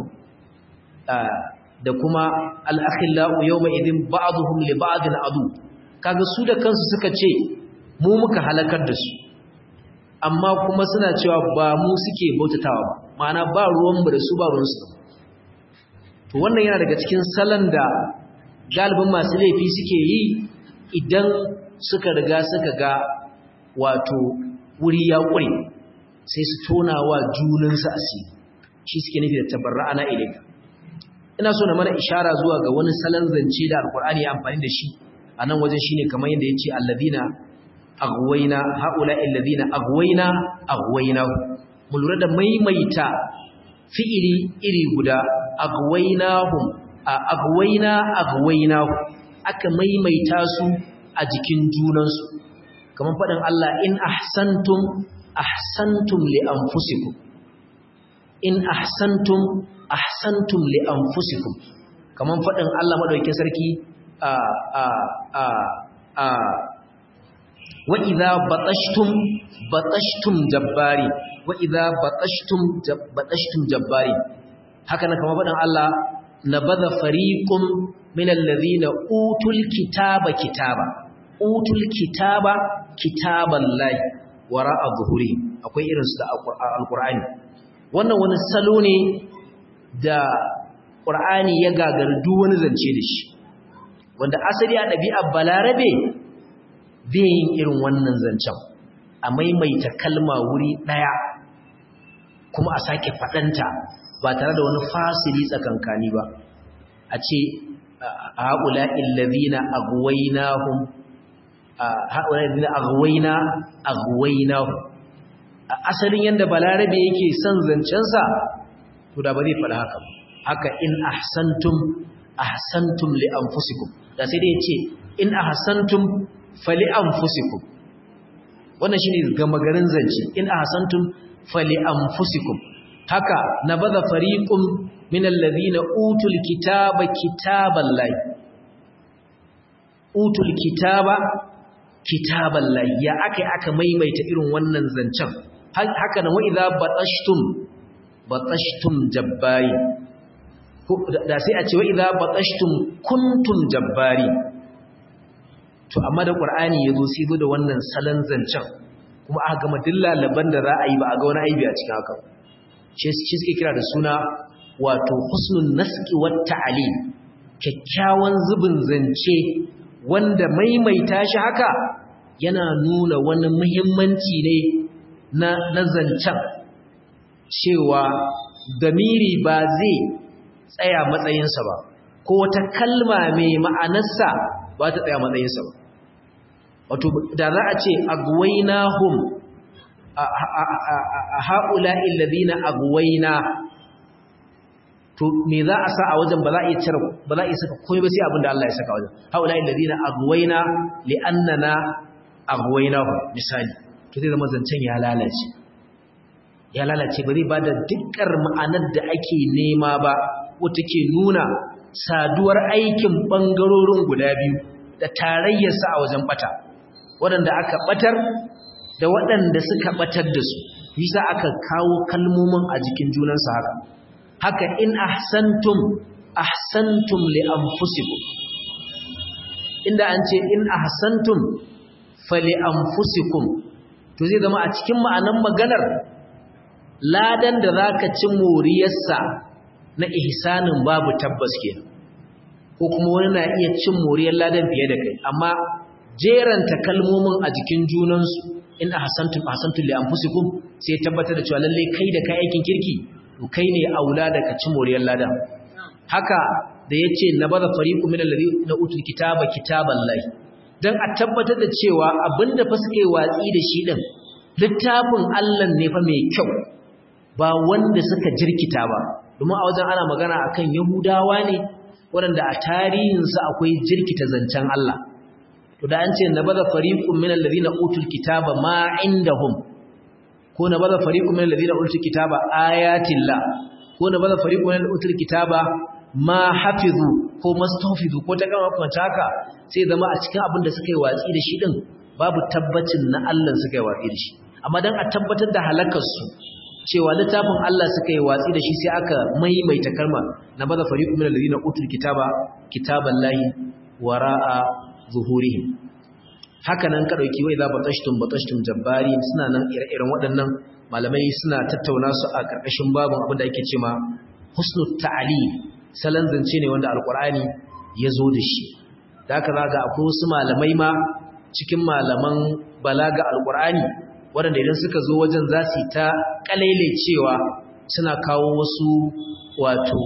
da kuma al-akhillau yawma idin ba'dhum li ba'din adu kaga su da kansu suka ce mu muka halakar da su amma kuma suna cewa ba mu suke bautatawa ba ma'ana ba ruwan mu da su ba ruwan su to wannan yana daga cikin salon da galibin masu laifi suke yi idan suka riga suka ga wato wuri ya ƙure sai su tona wa junansu asiri shi suke nufi da tabarra'ana ilaika ina so na mana ishara zuwa ga wani salon zance da alkur'ani ya amfani da shi a nan wajen shine kamar yadda ya ce alladina aghwayna haula alladina aghwayna mu lura da maimaita fi'ili iri guda aghwaynahum aghwayna aka maimaita su a jikin junansu kamar faɗin Allah in ahsantum li anfusikum in ahsantum li anfusikum kamar faɗin Allah madaukakin sarki wa idza batashtum jabbari wa idza batashtum jabbari haka nan kamar faɗin Allah nabadha fariqum min alladhina utul kitaba kitaballahi wara'a zuhuri akwai irin su da alqur'ani wannan wani salo ne da qur'ani ya gagara duk wani zance da shi wanda asali a ɗabi'ar balarabe bai yin irin wannan zancen a maimaita kalma wuri ɗaya kuma a sake faɗanta ba tare da wani fasili tsakankani ba a ce haula illazina aghwaynahum haula illazina aghwaynahum asalin yanda balarabe yake son zancen sa to da ba zai faɗa haka haka in ahsantum li anfusikum da sai dai yace in ahsantum fali anfusikum wannan shine gama garin zance in ahsantum fali anfusikum haka nabadha fariqum min alladhina utul kitaba kitaballahi utul kitaba kitaballahi ya aka maimaita irin wannan zancen haka nan wa idza batashtum jabbari da sai a ce wa idza batashtum kuntum jabbari to amma da qur'ani yazo sai zo da wannan salan zancen kuma aka gama dillalaban da za a yi ba a ga wani aibi a cikin haka shi suke kira da suna wato husnul nasqi wat ta'lim kyakkyawan zubin zance wanda maimaita shi haka yana nuna wani muhimmanci ne na zancen cewa damiri ba zai tsaya matsayinsa ba ko wata kalma mai ma'anarsa ba ta tsaya matsayinsa ba wato da za a ce agwainahum a haula'i alladhina agwaina to me za a sa a wajen ba za a iya cire ba za a iya saka komai ba sai abinda Allah ya saka wajen haula'i alladhina agwaina li'annana agwainahu misali to zai zama zancen ya lalace ba zai bada dukkan ma'anar da ake nema ba wata ke nuna saduwar aikin bangarorin guda biyu da tarayyarsa a wajen bata waɗanda aka batar da waɗanda suka batar da su yasa aka kawo kalmomin a jikin junansa haka in ahsantum li anfusikum inda an ce in ahsantum fali anfusikum to zai zama a cikin ma'anan maganar ladan da zaka ci moriyarsa na ihsanin babu tabbas kenan ko kuma wani na iya cin moriyar ladan fiye da kai amma jeranta kalmomin a jikin junansu in ahsantum li anfusikum sai tabbatar da cewa lalle kai da kai aikin kirki to kai ne aula da ka ci moriyar ladan haka da yace nabada fariqu min alladhina utul kitaba kitaballahi dan a tabbatar da cewa abinda fa suke watsi da shi din littafin Allah ne fa mai kyau ba wanda suka jirkita ba domin a wajen ana magana akan yahudawa ne waɗanda a tarihinsu akwai jirkita zancen Allah to da an ce nabada fariqun min alladhina utul kitaba ma indahum ko nabada fariqun min alladhina utul kitaba ayatillah ko nabada fariqun min alladhina utul kitaba ma hafizu ko mastahfizu ko ta gama kuma haka sai zama a cikin abin da suka yi watsi da shi din babu tabbacin na Allah suka yi watsi da shi amma dan a tabbatar da halakar su cewa littafin Allah suka yi watsi da shi sai aka maimaita kalma nabada fariqun min alladhina utul kitaba kitaballahi wara'a zuhurihim haka nan ka dauki wai za batashtum jabbari suna nan ire-iren waɗannan malamai suna tattauna su a ƙarƙashin babin abin da ake cewa husnul ta'lim salan zance ne wanda alqur'ani ya zo da shi da haka zaga akwai wasu malamai ma cikin malaman balaga alqur'ani waɗanda idan suka zo wajen za su ta cewa suna kawo wasu wato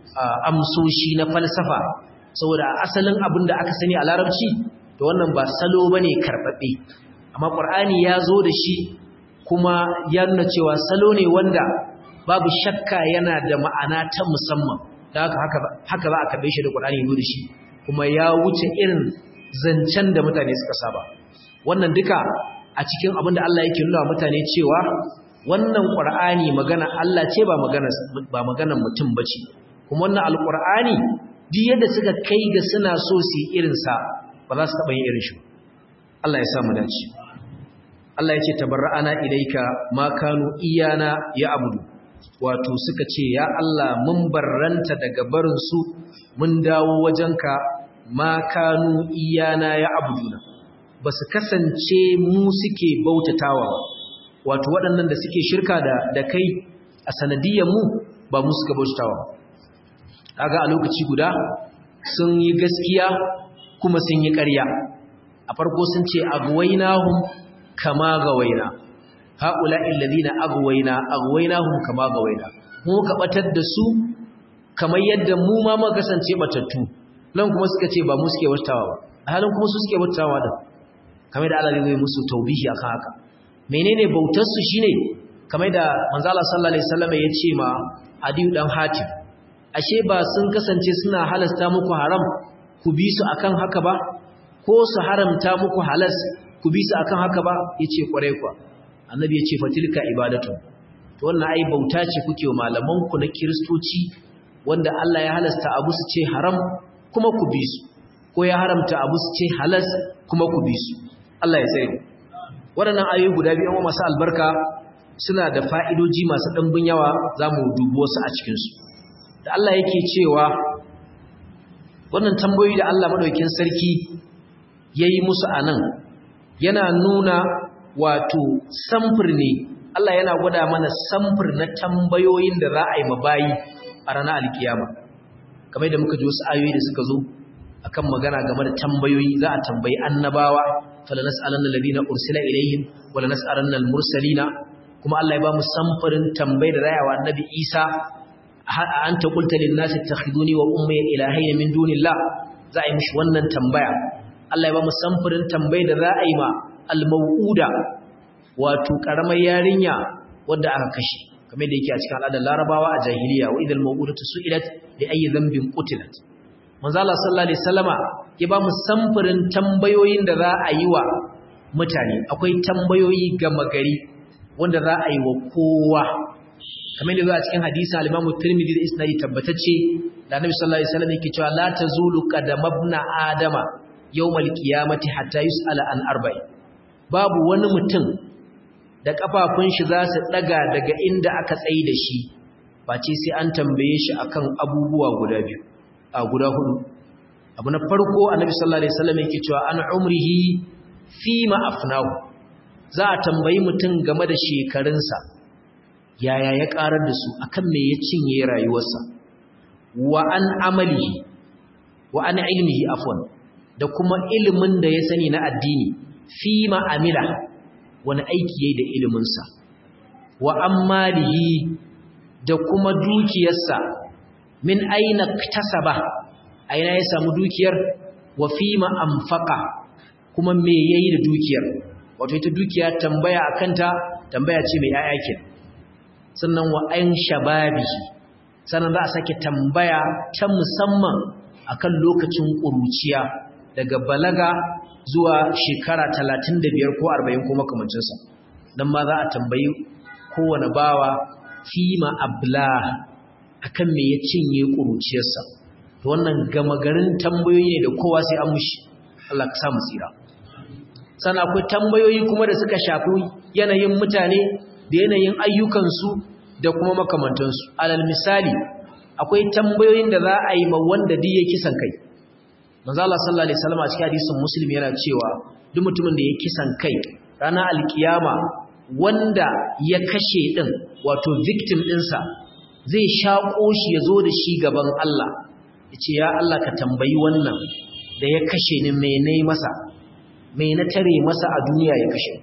amsoshi na falsafa saboda asalin abin da aka sani a larabci to wannan ba salo bane karɓaɓɓe amma qur'ani ya zo da shi kuma ya nuna cewa salo ne wanda babu shakka yana da ma'ana ta musamman da haka za a karɓe shi da qur'ani ya zo da shi kuma ya wuce irin zancen da mutane suka saba wannan duka a cikin abin da Allah yake nuna wa mutane cewa wannan qur'ani magana Allah ce ba maganar mutum bace kuma wannan alqur'ani duk yadda suka kai ga suna so su yi irinsa ba za su taɓa yin irin shi Allah ya sa mu dace Allah ya ce tabarra'ana ilaika ma kanu iyana ya abudu wato suka ce ya Allah mun barranta daga barin su mun dawo wajenka ma kanu iyana ya abuduna ba su kasance mu suke bautatawa wato waɗannan da suke shirka da kai a sanadiyyar mu ba mu suka bautatawa kaga a lokaci guda sun yi gaskiya kuma sun yi ƙarya a farko sun ce agwainahum kama gawaina haula'il ladina agwainahum kama gawaina mu ka batar da su kamar yadda mu ma muka kasance batattu nan kuma suka ce ba mu suke bautawa ba a halin kuma su suke bautawa da kamar da Allah zai musu taubihi akan haka menene bautar su shine kamar da manzo Allah sallallahu alaihi wasallam ya ce ma Adi dan Hatim ashe ba sun kasance suna halasta muku haram ku bi su akan haka ba ko su haramta muku halas ku bi su akan haka ba yace kwarai kwa annabi yace fatilka ibadatu to wannan ai bauta ce kuke wa malaman ku na kristoci wanda Allah ya halasta abu su ce haram kuma ku bi su ko ya haramta abu su ce halas kuma ku bi su Allah ya tsare waɗannan ayoyi guda biyu masu albarka suna da fa'idoji masu ɗimbin yawa zamu dubo su a cikin su da Allah yake cewa wannan tambayoyi da Allah madaukakin sarki yayi musu anan yana nuna wato samfur ne Allah yana gwada mana samfur na tambayoyin da za a yi mabayi a ranar alkiyama kamar da muka ji wasu ayoyi da suka zo akan magana game da tambayoyi za a tambayi annabawa fala nas'alanna alladhina ursila ilayhim wala nas'alanna al-mursalina kuma Allah ya ba mu samfurin tambayar da rayawa annabi Isa anta qulta lin nasi ittakhiduni wa ummi ilahayn min dunillah za a yi mishi wannan tambaya Allah ya ba mu samfurin tambayar da za a yi ma al-mawuda wato karamar yarinya wadda aka kashe kamar da yake a cikin al'adar Larabawa a jahiliya wa idal mawudatu su'ilat bi ayyi dhanbin qutilat manzo Allah sallallahu alaihi wasallama ya ba mu samfurin tambayoyin da za a yi wa mutane akwai tambayoyi gama gari wanda za a yi wa kowa kamar da zuwa cikin hadisi al-Imam Tirmidhi da isnadi tabbatacce da Annabi sallallahu alaihi wasallam yake cewa la tazulu qadamabna adama yawmal qiyamati hatta yus'ala an arba'in babu wani mutum da kafafun shi za su daga daga inda aka tsayi da shi face sai an tambaye shi akan abubuwa guda hudu abu na farko Annabi sallallahu alaihi wasallam yake cewa an umrihi fima afnahu za a tambayi mutum game da shekarunsa yaya ya karar da su akan me ya cinye rayuwarsa wa an amalihi wa an ilmihi afwan da kuma ilimin da ya sani na addini fima amila wani aiki yayi da iliminsa wa ammalihi da kuma dukiyarsa min aina iktasaba aina ya samu dukiyar wa fima anfaqa kuma me yayi da dukiyar wato ita dukiya tambaya akanta tambaya ce mai ayyakin sannan wa ain shababihi sannan za a sake tambaya ta musamman akan lokacin ƙuruciya daga balaga zuwa shekara 35 ko 40 ko makamancinsa dan ma za a tambayi kowane bawa fima abla akan me ya cinye ƙuruciyarsa to wannan gama garin tambayoyi ne da kowa sai an mushi Allah ka sa mu tsira sannan akwai tambayoyi kuma da suka shafi yanayin mutane da yanayin ayyukansu da kuma makamantansu alal misali akwai tambayoyin da za a yi ma wanda duk ya kisan kai manzo Allah sallallahu alaihi wasallam a cikin hadisin Muslim yana cewa duk mutumin da ya kisan kai ranar alkiyama wanda ya kashe din wato victim dinsa zai shako shi ya zo da shi gaban Allah yace ya Allah ka tambayi wannan da ya kashe ni me nayi masa me na tare masa a duniya ya kashe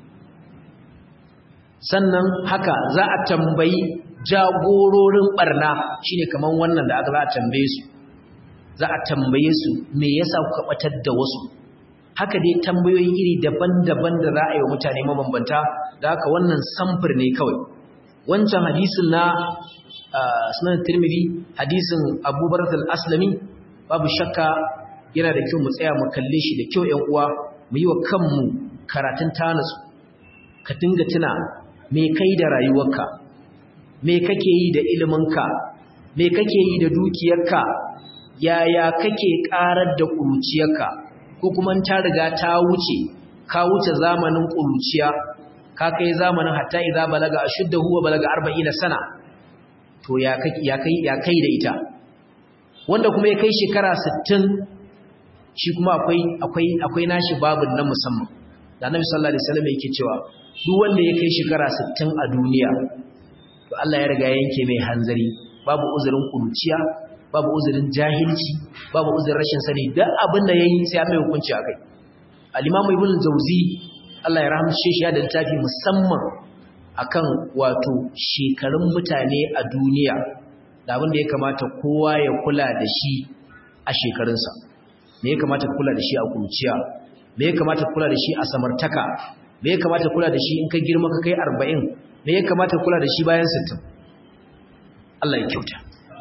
sannan haka za a tambayi jagororin barna shine kaman wannan da aka za a tambaye su za a tambaye su me yasa kuka batar da wasu haka dai tambayoyi iri daban-daban da za a yi wa mutane mabambanta da haka wannan samfur ne kawai wancan hadisin na sunan Tirmidhi hadisin Abu Bakr al-Aslami babu shakka yana da kyau mu tsaya mu kalle shi da kyau ƴan uwa mu yi wa kanmu karatun tanatsu ka dinga tuna me kai da rayuwarka me kake yi da iliminka me kake yi da dukiyarka yaya kake karar da kuruciyarka ko kuma ta riga ta wuce ka wuce zamanin kuruciya ka kai zamanin hatta idza balaga ashuddahu wa balaga 40 sana to ya kai da ita wanda kuma ya kai shekara 60 shi kuma akwai nashi babun na musamman da Annabi sallallahu alaihi wasallam yake cewa duk wanda ya kai shekara 60 a duniya to Allah ya riga yanke mai hanzari babu uzurin kuruciya babu uzurin jahilci babu uzurin rashin sani duk abin da yayi sai mai hukunci akai al-Imam Ibn Jawzi Allah ya rahmace shi da littafi musamman akan wato shekarun mutane a duniya da abin da ya kamata kowa ya kula da shi a shekarunsa me ya kamata kula da shi a kuruciya me ya kamata kula da shi a samartaka me ya kamata kula da shi in ka girma ka kai 40 me ya kamata kula da shi bayan 60 Allah ya kyauta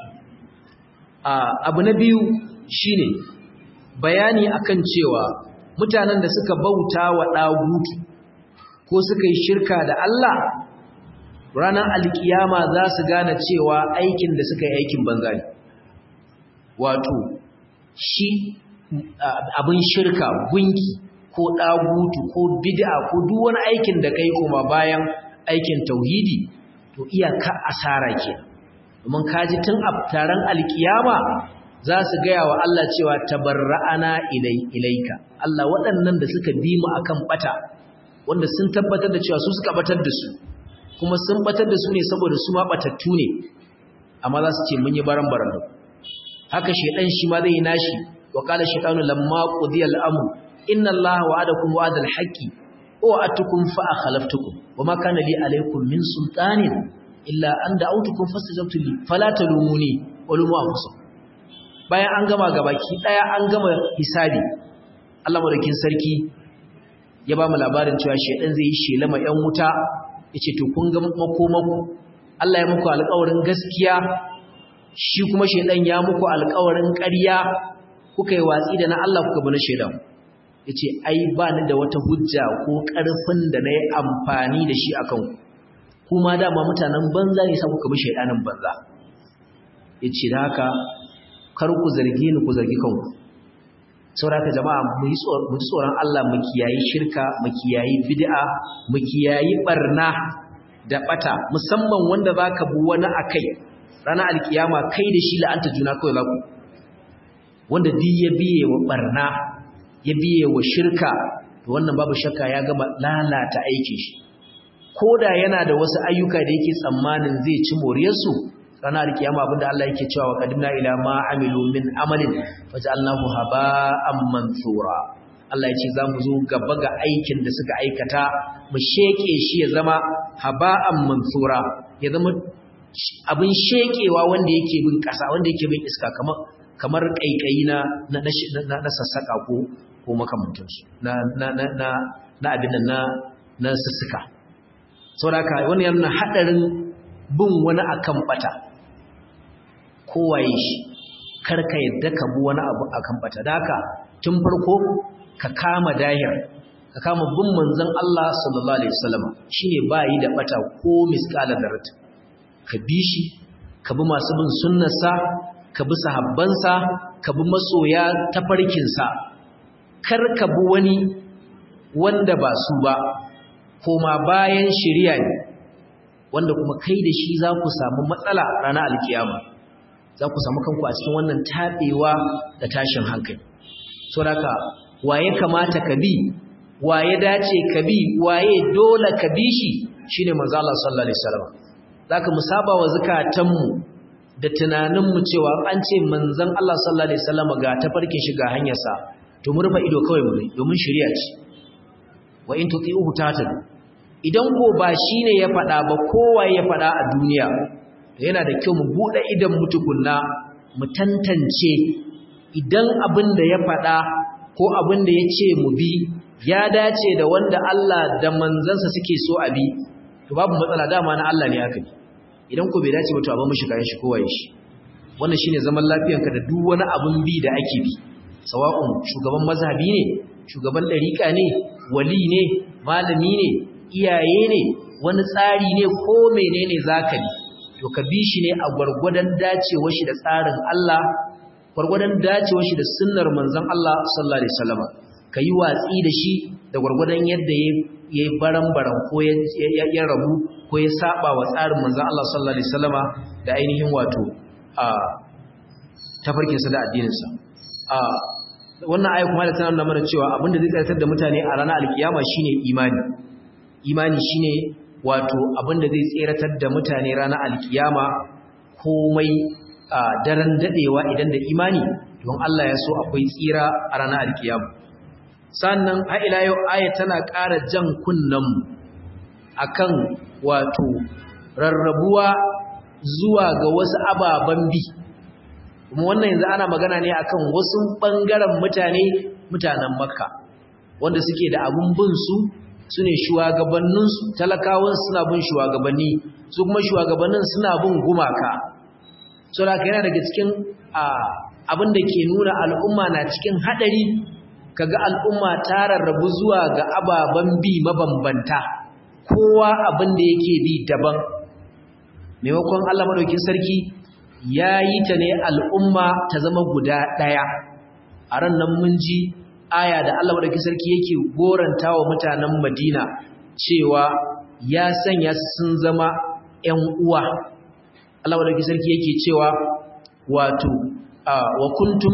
abu na biyu shine bayani akan cewa mutanen da suka bauta wa dagutu ko suka yi shirka da Allah ranar alkiyama za su gane cewa aikin da suka yi aikin banza ne wato shi abin shirka gunki ko dagutu ko bid'a ko duk wani aikin da kai kuma bayan aikin tauhidi to iyaka asara ke domin kaji tun a taron alkiyama za su gaya wa Allah cewa tabarra'ana ilaika Allah waɗannan da suka bi mu akan bata wanda sun tabbatar da cewa su suka batar da su kuma sun batar da su ne saboda su ma batattu ne amma za su ce mun yi baran-baran da haka shedan shi ma zai yi nashi wa qala shaytanu lamma qudiya al-amr inna allaha wa'adakum wa'dal haqqi wa atukum fa akhlaftukum wama kana li alaykum min sultanin illa an da'awtukum fastajabtu li fala talumuni wa lumu anfusakum bayan an gama gabaki daya an gama hisabi Allah madaukin sarki ya ba mu labarin cewa shedan zai yi shelama yan wuta yace to kun ga makomaku Allah ya muku alƙawarin gaskiya shi kuma shedan ya muku alƙawarin ƙarya kuka yi watsi da na Allah kuka bi na shedan yace ai ba ni da wata hujja ko ƙarfin da nayi amfani da shi akan ku kuma dama mutanen banza ne sai kuka bi shedanin banza yace da haka kar ku zarge ni ku zargi kanku saboda jama'a mu ji tsoron Allah mu kiyayi shirka mu kiyayi bid'a mu kiyayi barna da bata musamman wanda zaka bi wani akai ranar alkiyama kai da shi la'anta juna kawai zaku wanda duk ya biye wa barna ya biye wa shirka to wannan babu shakka ya gama lalata aikin shi koda yana da wasu ayyuka da yake tsammanin zai ci moriyar su ranar alkiyama abinda Allah yake cewa wa qadimna ila ma amilu min amalin faj'alnahu haba'an mansura Allah yace zamu zo gaba ga aikin da suka aikata mu sheke shi ya zama haba'an mansura ya zama abin shekewa wanda yake bin kasa wanda yake bin iska kamar kaikayi na sassaka ko makamantansu na abin nan na sussuka saboda haka wannan yana hadarin bin wani akan bata kowaye shi karka yadda ka bi wani abu akan bata daka tun farko ka kama dahir ka kama bin manzon Allah sallallahu alaihi wasallam shine bayi da bata ko miskala darat ka bi shi ka bi masu bin sunnarsa ka bi sahabbansa ka bi masoya tafarkinsa kar ka bi wani wanda ba su ba koma bayan shari'a ne wanda kuma kai da shi za ku samu matsala ranar alkiyama za ku samu kanku a cikin wannan taɓewa da tashin hankali so haka waye kamata ka bi waye dace ka bi waye dole ka bi shi shine manzo Allah sallallahu alaihi wasallam zaka musaba wa zakatanmu da tunaninmu cewa an ce manzon Allah sallallahu alaihi wasallam ga tafarkin shi ga hanyarsa to mu rufe ido kawai mu ne domin shari'a ce wa in tuti'uhu tatadu idan ko ba shine ya faɗa ba kowa ya faɗa a duniya yana da kyau mu bude idan mutukunna mu tantance idan abin da ya faɗa ko abin da ya ce mu bi ya dace da wanda Allah da manzansa suke so a bi to babu matsala dama na Allah ne aka bi idan ko bai dace ba to a ba mu shiga shi kowa shi wannan shine zaman lafiyanka da duk wani abin bi da ake bi sawa'un shugaban mazhabi ne shugaban dariqa ne wali ne malami ne iyaye ne wani tsari ne ko menene zaka bi to ka bi shi ne a gurgurdan dacewar shi da tsarin Allah gurgurdan dacewar shi da sunnar manzon Allah sallallahu alaihi wasallam kayi watsi da shi da gurgurdan yadda yayi baran-baran ko ya rabu ko ya saba wa tsarin manzon Allah sallallahu alaihi wasallam da ainihin wato tafarkin sa da addinin sa wannan ayi kuma da tana nuna mana cewa abinda zai tsayar da mutane a ranar alkiyama shine imani shine wato abinda zai tseratar da mutane ranar alkiyama komai daren dadewa idan da imani don Allah ya so akwai tsira a ranar alkiyama sannan har ila yau aya tana ƙara jan kunnan akan wato rarrabuwa zuwa ga wasu ababan bi kuma wannan yanzu ana magana ne akan wasu bangaren mutanen Makka wanda suke da abun bin su ne shugabanninsu talakawan suna bin shugabanni su kuma shugabannin suna bin gumaka so da yana daga cikin abin da ke nuna al'umma na cikin hadari kaga al'umma ta rarrabu zuwa ga ababen bi mabambanta kowa abin da yake bi daban maimakon Allah madaukakin sarki yayi ta ne al'umma ta zama guda daya a ran nan mun ji aya da Allah madaukakin sarki yake gorantawa mutanen Madina cewa ya sanya su sun zama ƴan uwa Allah madaukakin sarki yake cewa wato wa kuntum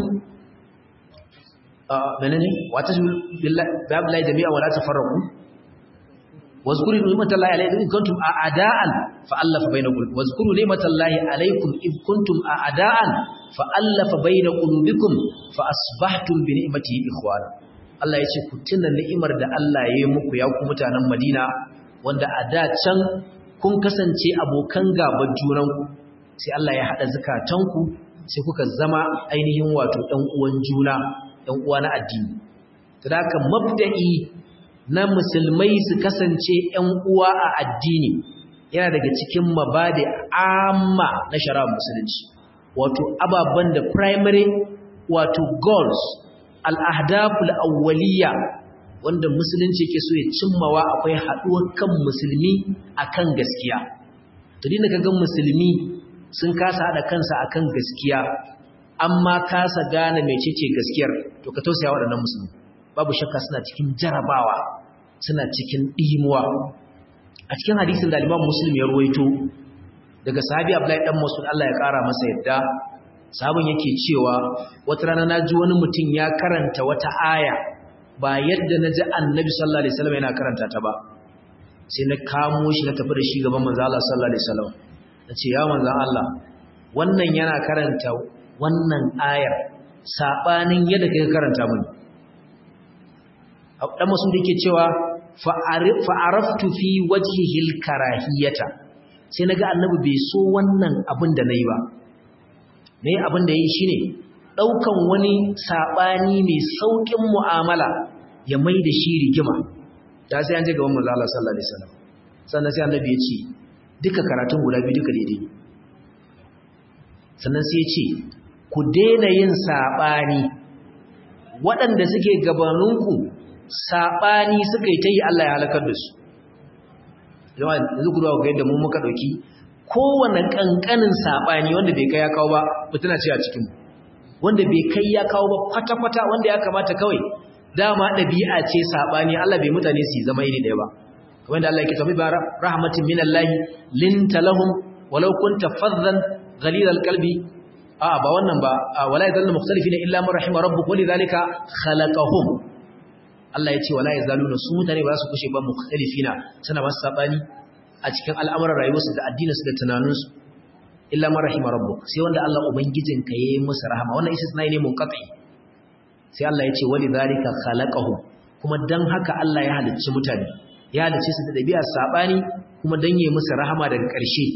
menene wata billahi jami'a wala tafarraqu wazkuru ni'matallahi alaykum in kuntum a'da'an fa'alafa baina qulubikum wazkuru ni'matallahi alaykum in kuntum a'da'an fa'alafa baina qulubikum fa asbahtum bi ni'matihi ikhwana Allah yace ku tuna ni'imar da Allah ya yi muku ya ku mutanen Madina wanda a da can kun kasance abokan gaban junanku sai Allah ya hada zakatanku sai kuka zama ainihin wato ɗan uwan juna ɗan uwa na addini to da haka mabda'i na musulmai su kasance ‘yan uwa a addini yana daga cikin mabadi amma na shari'ar musulunci wato ababen da primary wato goals al'ahdaful awwaliya wanda musulunci ke so ya cimmawa akwai haɗuwar kan musulmi akan gaskiya to dinda kaga musulmi sun kasa haɗa kansa akan gaskiya amma kasa gane mecece gaskiyar to ka tausaya waɗannan musulmi babu shakka suna cikin jarabawa suna cikin ɗimuwa a cikin hadisin da Imam Muslim ya ruwaito daga sahabi Abdullahi dan Mas'ud Allah ya kara masa yadda sahabin yake cewa wata rana naji wani mutum ya karanta wata aya ba yadda naji Annabi sallallahu alaihi wasallam yana karanta ta ba sai na kamo shi na tafi da shi gaban manzo Allah sallallahu alaihi wasallam nace ya manzo Allah wannan yana karanta wannan ayar sabanin yadda kai karanta mun dan Mas'ud yake cewa fa'araftu fi wajhihil karahiyata sai naga annabi bai so wannan abin da nayi ba me abin da yayi shine daukan wani sabani mai saukin mu'amala ya mai da shi rigima da sai an je gaban manzo Allah sallallahu alaihi wasallam sannan sai annabi ya ce duka karatun guda biyu duka daidai sannan sai ya ce ku daina yin sabani waɗanda suke gabaninku saɓani suka yi ta yi Allah ya halakar da su yanzu gudu ga yadda mu muka ɗauki kowane ƙanƙanin saɓani wanda bai kai ya kawo ba fitina ce a cikin wanda bai kai ya kawo ba kwata-kwata wanda ya kamata kawai dama ɗabi'a ce saɓani Allah bai mutane su zama iri ɗaya ba kamar da Allah yake tafi ba rahmatin minallahi linta lahum walau kunta faddan ghalidal qalbi ba wannan ba wala yadallu mukhtalifina illa man rahima rabbuk walidhalika khalaqahum Allah ya ce wala yazaluna su mutane ba su kushe ba mukhtalifina suna masu sabani a cikin al'amuran rayuwarsu da addininsu da tunaninsu illa man rahima rabbuk sai wanda Allah ubangijinka yayi musu rahama wannan istisnai ne munqati sai Allah ya ce walidhalika khalaqahum kuma dan haka Allah ya halicci mutane ya halicce su da dabi'a sabani kuma dan yayi musu rahama daga ƙarshe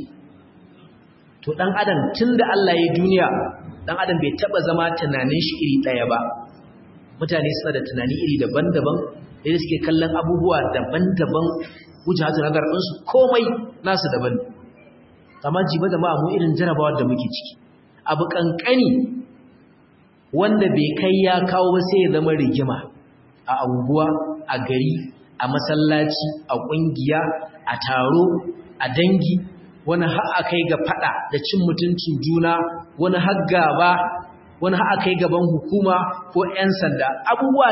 to dan adam tunda Allah ya duniya dan adam bai taba zama tunanin shi iri daya ba mutane suna da tunani iri daban-daban da suke kallon abubuwa daban-daban wujhatun nazar ɗinsu komai nasu daban amma jiba da mu irin jarabawar da muke ciki abu kankani wanda bai kai ya kawo ba sai ya zama rigima a anguwa a gari a masallaci a kungiya a taro a dangi wani har akai ga fada da cin mutuncin juna wani har gaba wani har akai gaban hukuma ko 'yan sanda abubuwa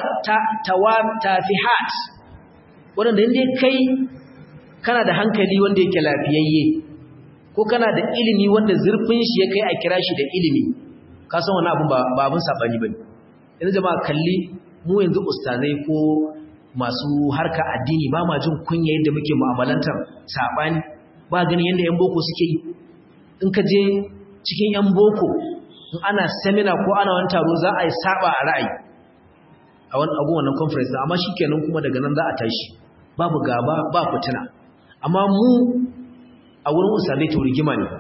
tafihat wanda inda kai kana da hankali wanda yake lafiyayye ko kana da ilimi wanda zurfin shi ya kai a kira shi da ilimi ka san wani abun ba abun sabani bane yanzu jama'a kalli mu yanzu ustazai ko masu harka addini ba ma jin kunya yadda muke mu'amalantar sabani ba gani yanda yan boko suke yi in ka je cikin yan boko in ana seminar ko ana wani taro za a yi saba a ra'ayi a wani abu wannan conference amma shikenan kuma daga nan za a tashi babu gaba ba fitina amma mu a wurin ustazai to rigima ne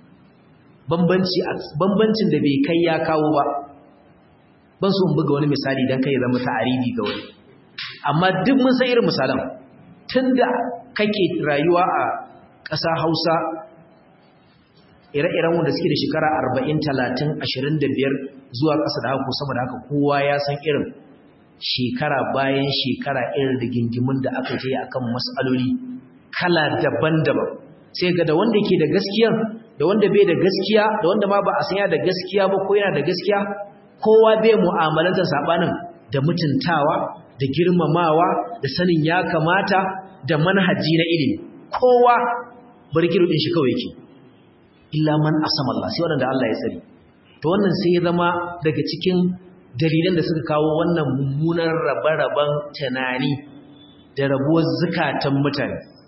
bambancin da bai kai ya kawo ba ban so in buga wani misali dan kai zama ta'aribi ga wani amma duk mun san irin misalan tunda kake rayuwa a ƙasa Hausa ire-iren wanda suke da shekara 40 30 25 zuwa ƙasa da haka sama da haka kowa ya san irin shekara bayan shekara irin da gingimin da aka je akan mas'aloli kala daban-daban sai ga da wanda yake da gaskiya da wanda bai da gaskiya da wanda ma ba a sanya da gaskiya ba ko yana da gaskiya kowa bai mu'amalantar sabanin da mutuntawa da girmamawa da sanin ya kamata da manhaji na ilimi kowa barkiru din shi kawai yake illa man asama Allah sai wanda Allah ya tsare to wannan sai ya zama daga cikin dalilan da suka kawo wannan mummunan rabe-raben tunani da rabuwar zakatan mutane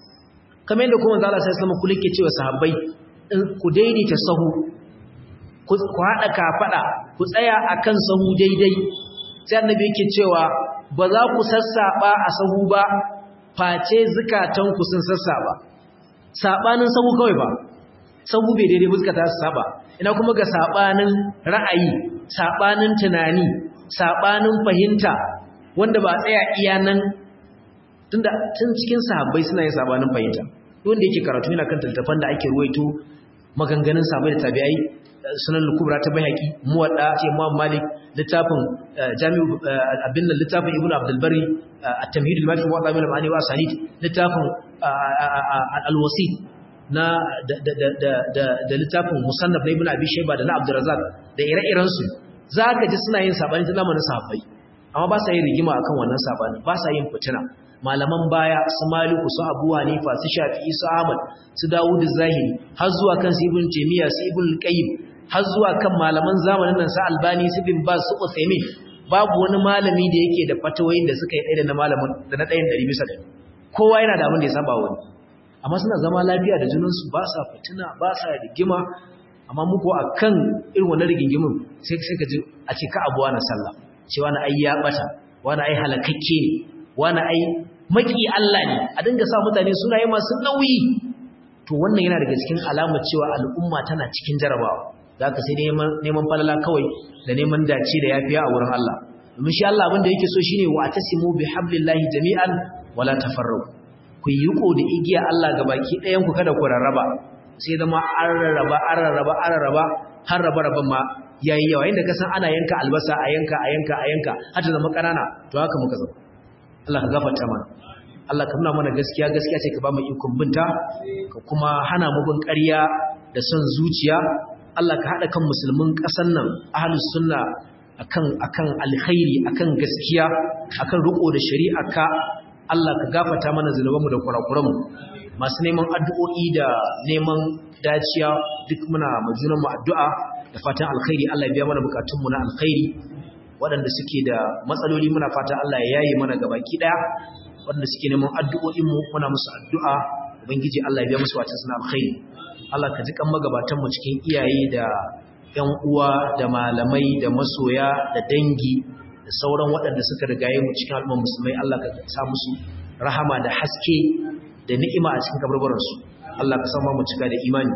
kamar yadda kuma manzo Allah sallallahu alaihi wasallam kullum ke cewa sahabbai ku daidaita sahu ku haɗa kafaɗa ku tsaya akan sahu daidai sai annabi yake cewa ba za ku sassaɓa a sahu ba face zukatanku sun sassaɓa saɓanin sahu kawai ba sahu bai daidai fuskata su saba ina kuma ga saɓanin ra'ayi saɓanin tunani saɓanin fahimta wanda ba tsaya iya nan tun cikin sahabbai suna yin saɓanin fahimta wanda yake karatu yana kan tattafan da ake ruwaito maganganun sahabbai da tabi'ai sunan al-kubra ta bayhaqi muwadda ce Imam Malik littafin Jami'u abin littafin Ibn Abdul Barri at-Tamhid al-Mafi wa Qamil al-Ma'ani wa Asanid littafin al-Wasit na da littafin Musannaf na Ibn Abi Shayba da na Abdul Razzaq da ire-iren su zaka ji suna yin sabani ta zamanin sahabbai amma ba sa yin rigima akan wannan sabani ba sa yin fitina malaman baya su Maliku su Abu Hanifa su Shafi'i su Ahmad su Dawud az-Zahiri har zuwa kan Ibn Taymiyyah su Ibn al-Qayyim har zuwa kan malaman zamanin nan sa Albani su Bin Baz su Uthaymeen babu wani malami da yake da fatawoyin da suka yi ɗaya da na malamin da na ɗayan 100% kowa yana da abin da ya saba wani amma suna zama lafiya da junansu ba sa fitina ba sa rigima amma muku akan irin wannan rigingimin sai ka ji a ce ka abuwa na sallah ce wani ai ya bata wani ai halakakke ne wani ai maki Allah ne a dinga sa mutane sunaye masu nauyi to wannan yana daga cikin alamar cewa al'umma tana cikin jarabawa za ka sai neman falala kawai da neman dace da yafiya a wurin Allah domin shi Allah abin da yake so shine wa atasimu bihablillahi jami'an wala tafarraqu ku yi riko da igiya Allah gabaki ɗayan ku kada ku rarraba sai zama an rarraba har raba ma yayi yawa inda ka san ana yanka albasa a yanka har ta zama kanana to haka muka zama Allah ka gafarta mana Allah ka nuna mana gaskiya ce ka ba mu ikon binta ka kuma hana mu bin ƙarya da son zuciya Allah ka haɗa kan musulmin ƙasar nan ahlus sunna akan alkhairi akan gaskiya akan riko da shari'a ka Allah ka gafarta mana zunubanmu da kurakuranmu masu neman addu'o'i da neman daciya duk muna majunan mu addu'a da fatan alkhairi Allah ya biya mana bukatunmu na alkhairi waɗanda suke da matsaloli muna fata Allah ya yaye mana gabaki daya waɗanda suke neman addu'o'in mu muna musu addu'a ubangiji Allah ya biya musu wata suna alkhairi Allah ka ji kan magabatan mu cikin iyaye da ƴan uwa da malamai da masoya da dangi da sauran waɗanda suka rigaye mu cikin al'ummar musulmai Allah ka sa musu rahama da haske da ni'ima a cikin kaburburansu Allah ka sa mu cika da imani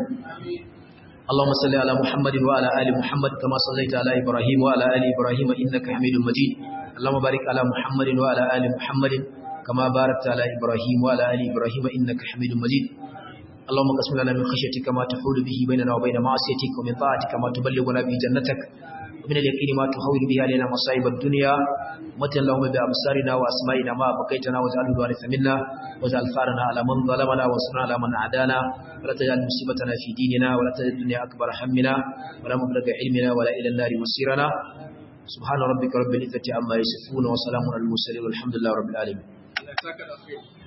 Allahumma salli ala Muhammadin wa ala ali Muhammad kama sallaita ala Ibrahim wa ala ali Ibrahim innaka Hamidum Majid Allahumma barik ala Muhammadin wa ala ali Muhammadin kama barakta ala Ibrahim wa ala ali Ibrahim innaka Hamidum Majid اللهم قسم لنا من خشيتك ما تحول به بيننا وبين معصيتك ومن طاعتك ما تبلغنا به جنتك ومن اليقين ما تحول به علينا مصائب الدنيا ومتع اللهم بأبصارنا وأسمائنا ما بقيتنا واجعله الوارث منا واجعل ثارنا على من ظلمنا وانصرنا على من عادانا ولا تجعل مصيبتنا في ديننا ولا تجعل الدنيا أكبر همنا ولا مبلغ علمنا ولا إلى النار مصيرنا سبحان ربك رب العزة عما يصفون وسلام على المرسلين والحمد لله رب العالمين